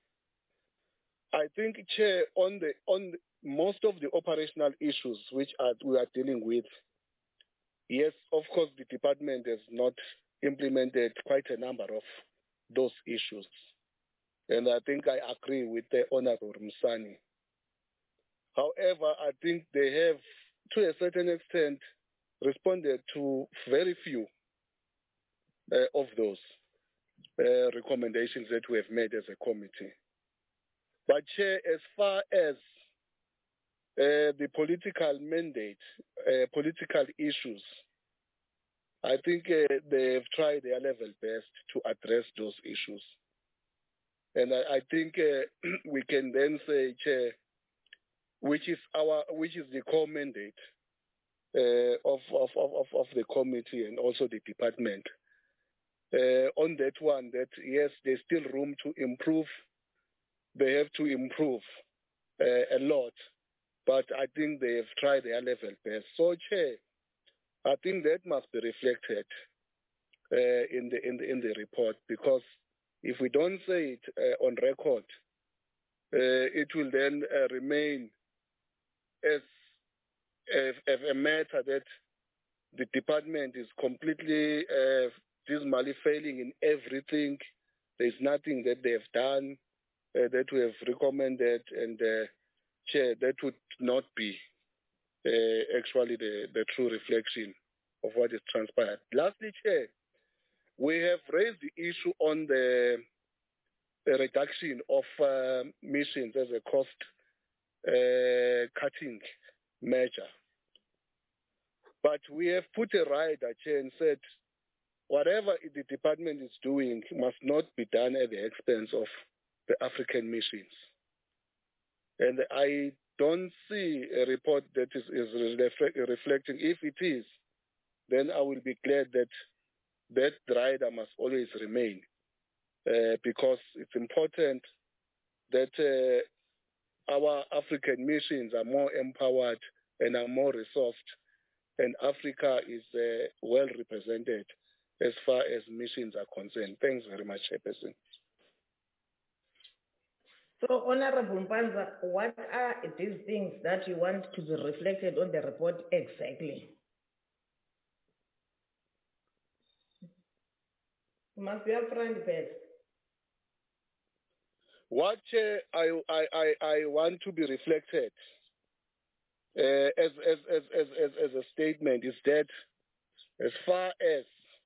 I think, Chair, on the on the, most of the operational issues which are, we are dealing with, yes, of course, the department has not implemented quite a number of those issues. And I think I agree with the Honorable Msane. However, I think they have, to a certain extent, responded to very few uh, of those uh, recommendations that we have made as a committee. But, Chair, as far as uh, the political mandate, uh, political issues, I think uh, they have tried their level best to address those issues. And I, I think uh, we can then say, Chair, which is our, which is the core mandate uh, of, of, of, of the committee and also the department. Uh, on that one, that yes, there's still room to improve. They have to improve uh, a lot, but I think they have tried their level best. So, Chair, I think that must be reflected uh, in the in the in the report, because if we don't say it uh, on record, uh, it will then uh, remain as, as, as a matter that the department is completely uh, dismally failing in everything. There's nothing that they have done uh, that we have recommended, and uh, Chair, that would not be uh, actually the, the true reflection of what is transpired. Lastly, Chair, we have raised the issue on the, the reduction of uh, missions as a cost uh, cutting measure. But we have put a rider, Chair, and said whatever the department is doing must not be done at the expense of the African missions. And I don't see a report that is, is reflect, reflecting. If it is, then I will be glad that that rider must always remain, uh, because it's important that uh, our African missions are more empowered and are more resourced, and Africa is uh, well represented as far as missions are concerned. Thanks very much, Chairperson. So, Honorable Mpanza, what are these things that you want to be reflected on the report exactly? You must be upfront, Pat. What uh, I, I, I, I want to be reflected uh, as, as, as, as, as, as a statement is that as far as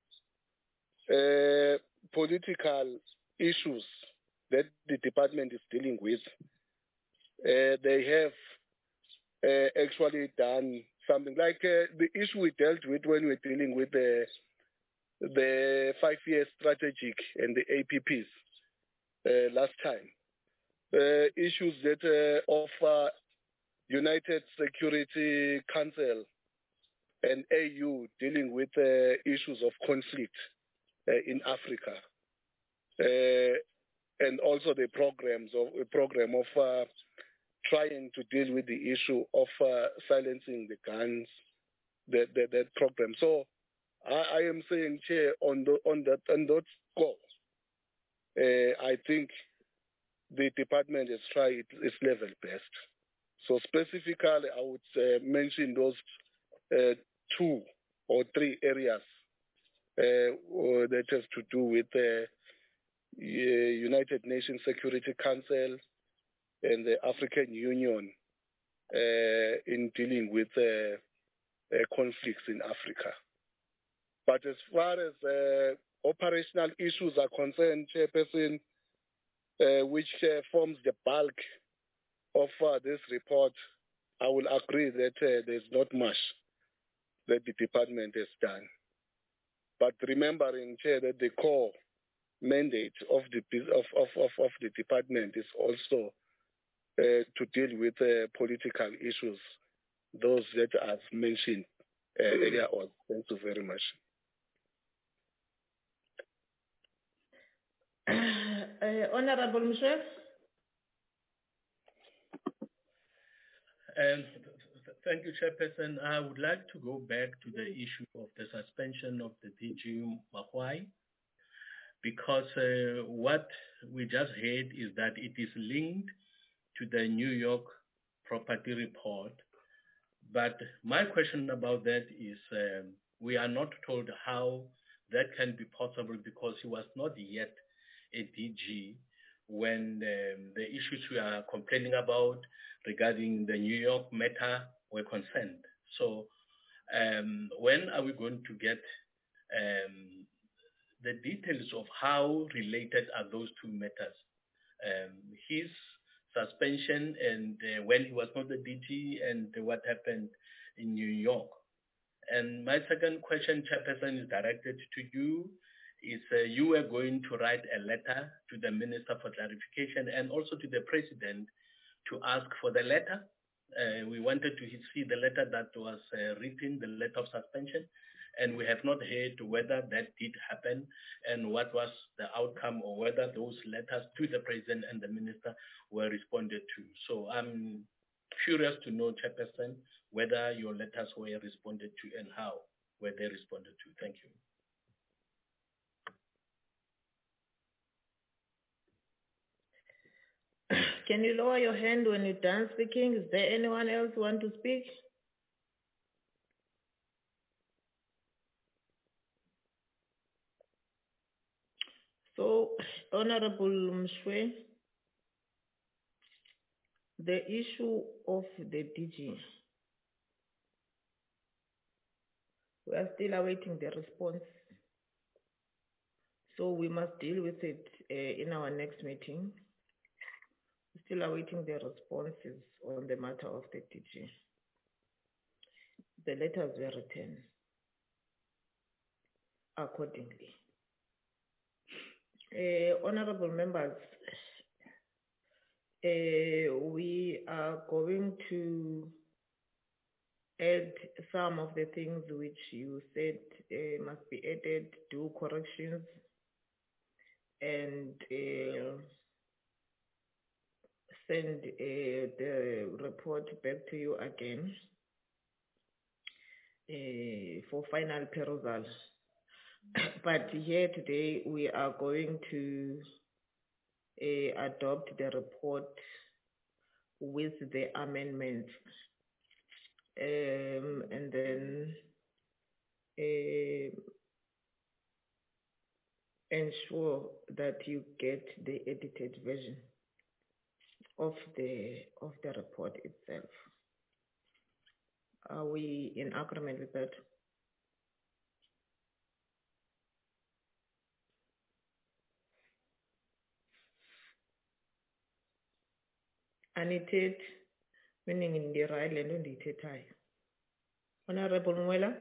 uh, political issues that the department is dealing with, uh, they have uh, actually done something. Like uh, the issue we dealt with when we were dealing with the, the five-year strategic and the A P Ps uh, last time. Uh, issues that uh, of uh, United Security Council and A U dealing with uh, issues of conflict uh, in Africa. Uh, and also the programs of a program of uh, trying to deal with the issue of uh, silencing the guns, that that, that program. So I, I am saying, Chair, on the, on that on that score, uh, I think the department has tried its level best. So specifically, I would uh, mention those uh, two or three areas uh, that has to do with uh, United Nations Security Council and the African Union uh, in dealing with uh, uh, conflicts in Africa. But as far as uh, operational issues are concerned, Chairperson, uh, which uh, forms the bulk of uh, this report, I will agree that uh, there's not much that the department has done. But remembering, Chair, that the core mandate of the of, of, of, of the department is also uh, to deal with uh, political issues, those that I've mentioned uh, earlier on. Thank you very much. Uh, Honorable Michel? Um, thank you, Chairperson. I would like to go back to the issue of the suspension of the D G Magwai, because uh, what we just heard is that it is linked to the New York property report. But my question about that is um, we are not told how that can be possible, because he was not yet a D G when um, the issues we are complaining about regarding the New York matter were concerned. So um, when are we going to get um, the details of how related are those two matters? Um, his suspension and uh, when he was not the D G and what happened in New York. And my second question, Chairperson, is directed to you. Is uh, you were going to write a letter to the Minister for clarification and also to the President to ask for the letter. Uh, we wanted to see the letter that was uh, written, the letter of suspension, and we have not heard whether that did happen and what was the outcome, or whether those letters to the President and the Minister were responded to. So I'm curious to know, Chairperson, whether your letters were responded to and how were they responded to. Thank you. Can you lower your hand when you're done speaking? Is there anyone else who want to speak? So, Honorable Mshwe, the issue of the D G, we are still awaiting the response. So we must deal with it uh, in our next meeting. We're still awaiting the responses on the matter of the D G. The letters were written accordingly. Uh, honorable members, uh, we are going to add some of the things which you said uh, must be added, do corrections, and uh, send uh, the report back to you again uh, for final perusal. But here today we are going to uh, adopt the report with the amendments, um, and then uh, ensure that you get the edited version of the of the report itself. Are we in agreement with that? Annotate, meaning in the right land on the Tetai. Honorable Mwela.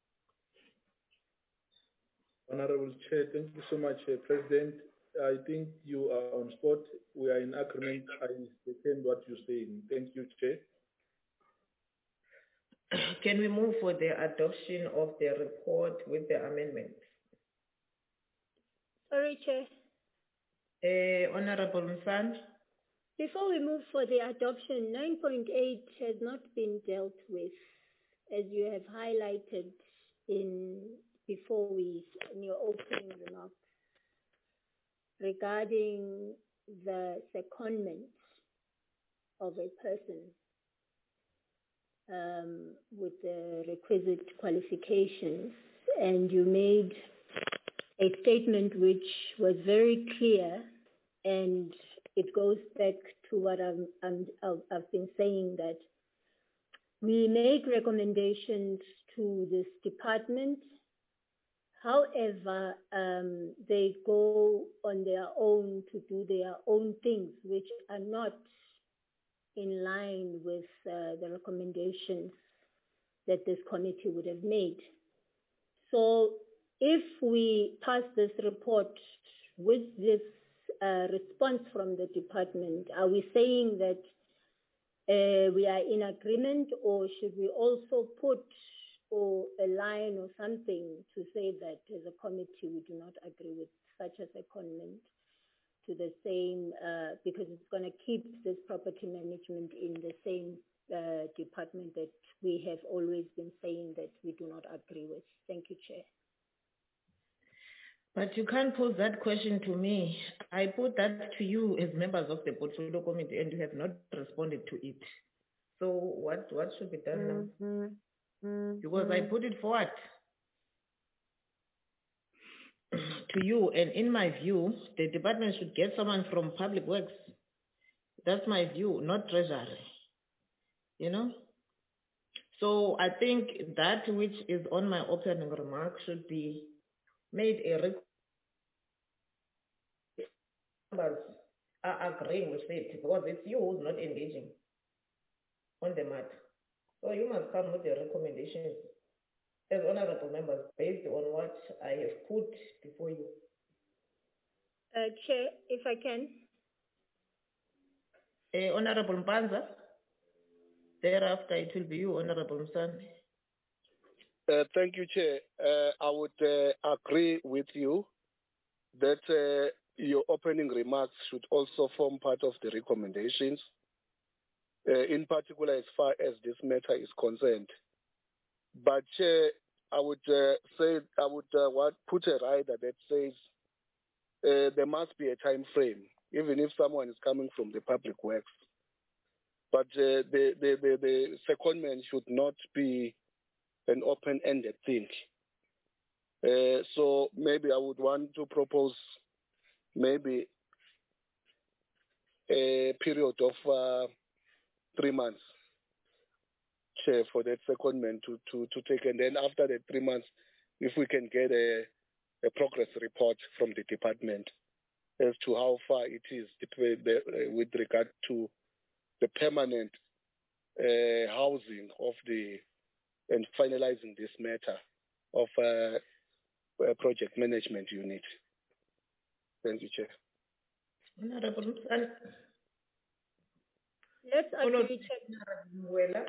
Honorable Chair, thank you so much, uh, President. I think you are on spot. We are in agreement. I second what you're saying. Thank you, Chair. Can we move for the adoption of the report with the amendments? Sorry, Chair. Uh, Honorable Msan. Before we move for the adoption, nine point eight has not been dealt with, as you have highlighted in before we in your opening remarks regarding the secondment of a person um, with the requisite qualifications, and you made a statement which was very clear, and it goes back to what I'm, I'm, I've been saying, that we make recommendations to this department. However, um, they go on their own to do their own things, which are not in line with uh, the recommendations that this committee would have made. So if we pass this report with this uh, response from the department, are we saying that uh, we are in agreement, or should we also put or a line or something to say that as a committee we do not agree with such a secondment to the same, uh, because it's going to keep this property management in the same uh, department that we have always been saying that we do not agree with. Thank you, Chair. But you can't pose that question to me. I put that to you as members of the portfolio committee, and you have not responded to it. So what, what should be done now? Mm-hmm. Because I put it forward to you, and in my view, the department should get someone from Public Works. That's my view, not Treasury. You know? So I think that which is on my opening remark should be made a request. Members are agreeing with it, because it's you who's not engaging on the matter. So you must come with your recommendations as honorable members based on what I have put before you. Uh, Chair, if I can. Uh, Honorable Mpanza. Thereafter, it will be you, Honorable Msan. Uh, thank you, Chair. Uh, I would uh, agree with you that uh, your opening remarks should also form part of the recommendations, uh, in particular as far as this matter is concerned. But Chair, I would uh, say, I would uh, what, put a rider that says uh, there must be a time frame, even if someone is coming from the Public Works. But uh, the, the, the, the secondment should not be an open-ended thing. Uh, so maybe I would want to propose maybe a period of uh, three months, Chair, for that secondment to, to, to take. And then after the three months, if we can get a, a progress report from the department as to how far it is with regard to the permanent uh, housing of the, and finalizing this matter of uh, a project management unit. Thank you, Chair. Honorable Msana. Let's agree, Chair-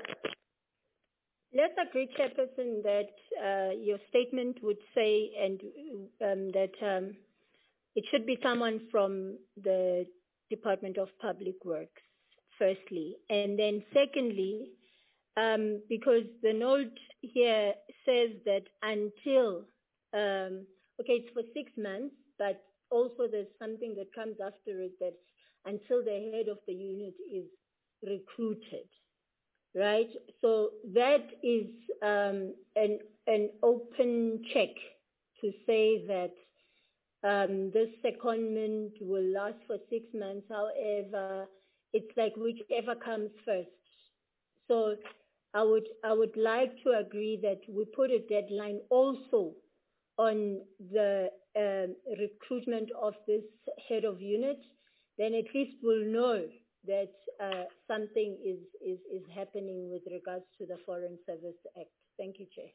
Let's agree, Chairperson, that uh, your statement would say and um, that um, it should be someone from the Department of Public Works, firstly. And then secondly, um, because the note here says that until, um, okay, it's for six months, but also there's something that comes after it, that until the head of the unit is recruited, right? So that is um, an, an open check to say that um, this secondment will last for six months. However, it's like whichever comes first. So I would, I would like to agree that we put a deadline also on the um, recruitment of this head of unit. Then at least we'll know that uh, something is, is, is happening with regards to the Foreign Service Act. Thank you, Chair.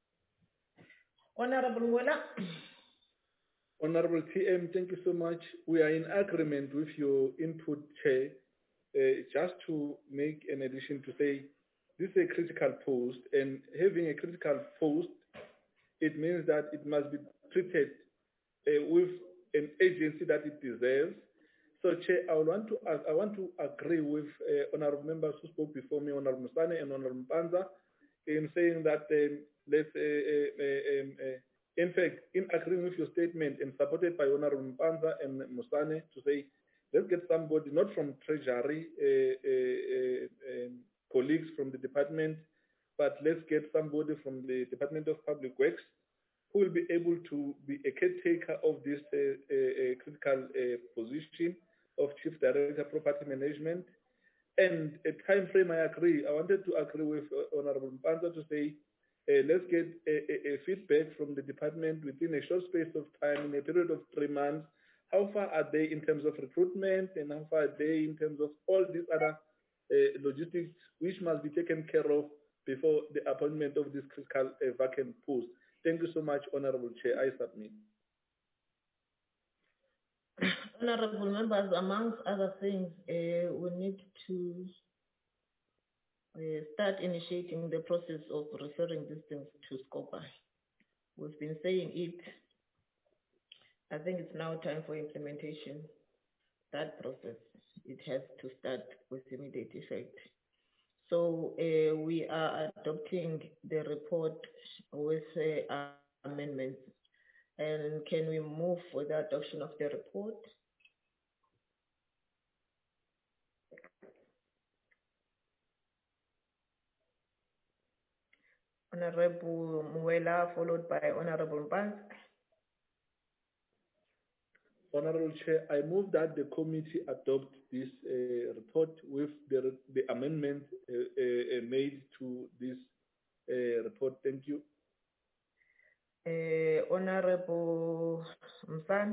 Honorable Mwela. Honorable T M, thank you so much. We are in agreement with your input, Chair. Uh, just to make an addition to say, this is a critical post, and having a critical post, it means that it must be treated uh, with an agency that it deserves. So, Chair, I want to I want to agree with uh, honourable members who spoke before me, Honourable Musane and Honourable Mpanza, in saying that um, let's uh, uh, um, uh, in fact, in agreeing with your statement and supported by Honourable Mpanza and Musane to say, let's get somebody not from Treasury, uh, uh, uh, um, colleagues from the department, but let's get somebody from the Department of Public Works who will be able to be a caretaker of this uh, uh, critical uh, position of Chief Director Property Management. And a time frame, I agree. I wanted to agree with uh, Honorable Mpanza to say, uh, let's get a, a, a feedback from the department within a short space of time, in a period of three months. How far are they in terms of recruitment, and how far are they in terms of all these other uh, logistics which must be taken care of before the appointment of this critical uh, vacant post? Thank you so much, Honorable Chair. I submit. Honorable members, amongst other things, uh, we need to uh, start initiating the process of referring these things to SCOPA. We've been saying it. I think it's now time for implementation. That process, it has to start with immediate effect. So uh, we are adopting the report with uh, amendments. And can we move for the adoption of the report? Honorable Mwela, followed by Honorable Mpanza. Honorable Chair, I move that the committee adopt this uh, report with the, the amendment uh, uh, made to this uh, report. Thank you. Uh, Honorable Msane.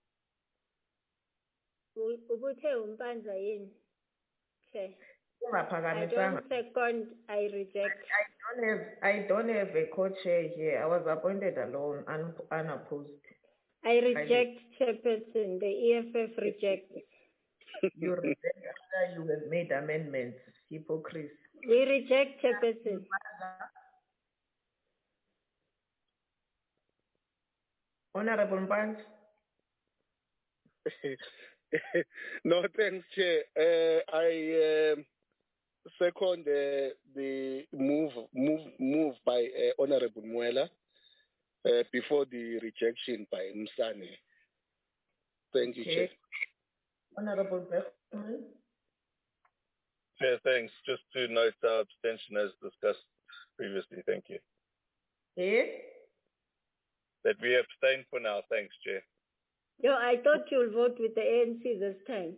Ubuthe Mpanza yini? Okay. I Ungaphakamisanga. don't second, I reject. I don't have I don't have a co-chair here. I was appointed alone, un, unopposed. I reject, Chairperson. The E F F rejects. You reject after you have made amendments. Hypocrisy. We reject, Chairperson. Honorable Mpanza. No, thanks, Chair. Uh, I um, second uh, the move move move by uh, Honorable Mwela uh, before the rejection by Msane. Thank you, Okay. Chair. Honorable Beckman. Chair, thanks. Just to note our abstention as discussed previously. Thank you. Yes. That we abstain for now. Thanks, Chair. Yo, I thought you'll vote with the A N C this time.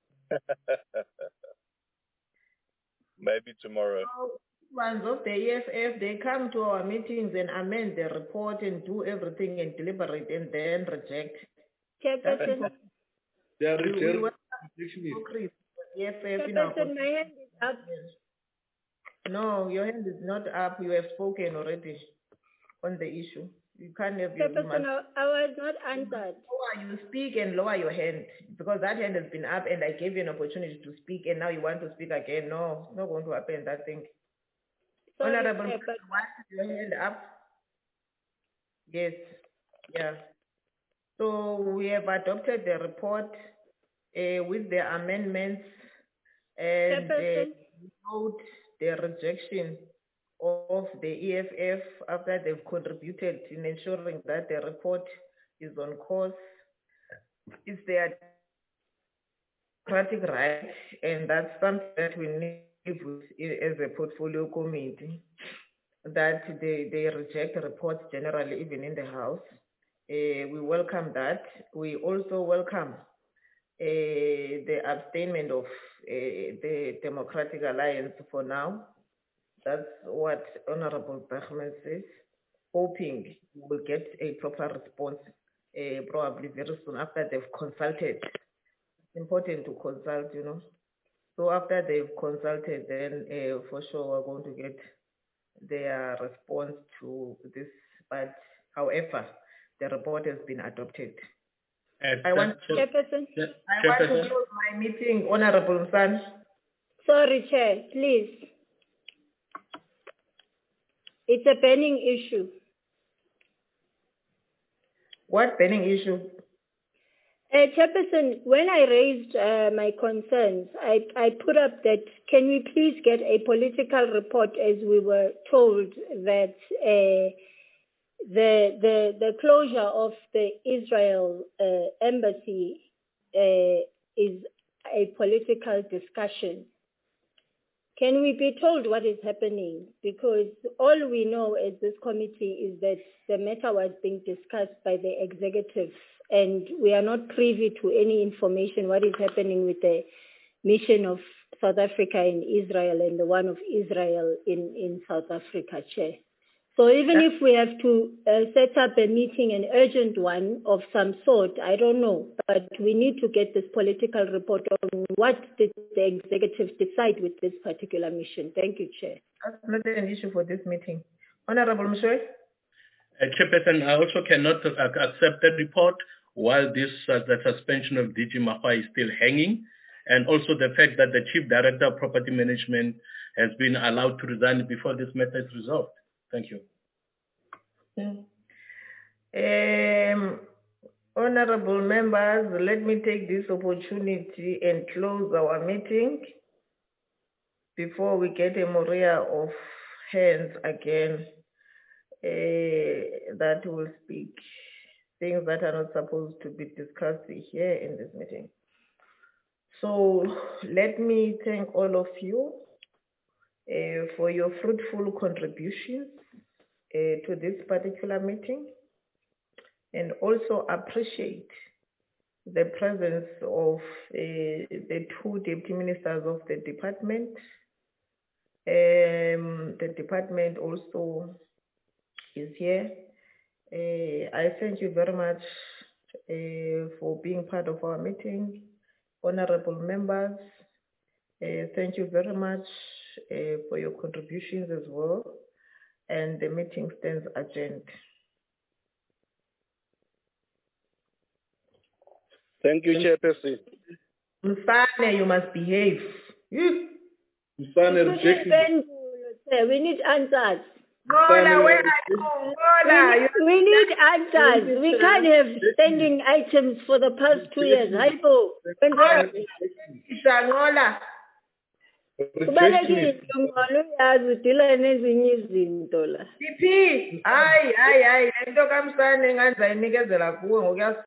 Maybe tomorrow. Ones of the E F F, they come to our meetings and amend the report and do everything and deliberate and then reject. Chairperson, They are We- we reject- were- rejectionists. E F F in our Chairperson, my hand is up. No, your hand is not up. You have spoken already on the issue. You can't have your you Chairperson, must I I was not answered. lower, you speak and lower your hand because that hand has been up and I gave you an opportunity to speak and now you want to speak again. No, it's not going to happen, that thing. Sorry, Honorable, Chair, but why is your hand up? Yes, yeah. So we have adopted the report uh, with the amendments and uh, Chairperson, note the rejection of the E F F after they've contributed in ensuring that the report is on course. It's their democratic right, and that's something that we need with, as a portfolio committee, that they, they reject reports generally, even in the House. Uh, we welcome that. We also welcome uh, the abstainment of uh, the Democratic Alliance for now. That's what Honorable Bachman says, hoping we will get a proper response uh, probably very soon after they've consulted. It's important to consult, you know. So after they've consulted, then uh, for sure we're going to get their response to this. But however, the report has been adopted. Uh, I want to, Chairperson, I want to Chairperson, close my meeting, Honorable Msan. sorry, Chair, please. It's a burning issue. What burning issue? Uh, Chairperson, when I raised uh, my concerns, I, I put up that can we please get a political report, as we were told that uh, the, the, the closure of the Israel uh, embassy uh, is a political discussion. Can we be told what is happening? Because all we know as this committee is that the matter was being discussed by the executive, and we are not privy to any information what is happening with the mission of South Africa in Israel and the one of Israel in, in South Africa, Chair. So even if we have to uh, set up a meeting, an urgent one of some sort, I don't know, but we need to get this political report on what did the executives decide with this particular mission. Thank you, Chair. That's not an issue for this meeting. Honorable Mshoe? uh, Chairperson, I also cannot uh, accept that report while this uh, the suspension of D G Mahwai is still hanging, and also the fact that the Chief Director of Property Management has been allowed to resign before this matter is resolved. Thank you. Um, honorable members, let me take this opportunity and close our meeting before we get a moria of hands again uh, that will speak things that are not supposed to be discussed here in this meeting. So let me thank all of you uh, for your fruitful contributions uh, to this particular meeting, and also appreciate the presence of uh, the two deputy ministers of the department. Um, the department also is here. Uh, I thank you very much uh, for being part of our meeting. Honorable members, uh, thank you very much uh, for your contributions as well. And the meeting stands adjourned. Thank you, Chairperson. Mfane, you must behave. You. Mfane rejected. We need answers. Ngola, where are you? Ngola, We, we need answers. We can't have standing items for the past two years. Hypo. Ngola. Kubalekile ngalo yazi udila nezinye izinto la. D P, hayi hayi hayi lento kaMsane enganza inikezela kuwe ngokuya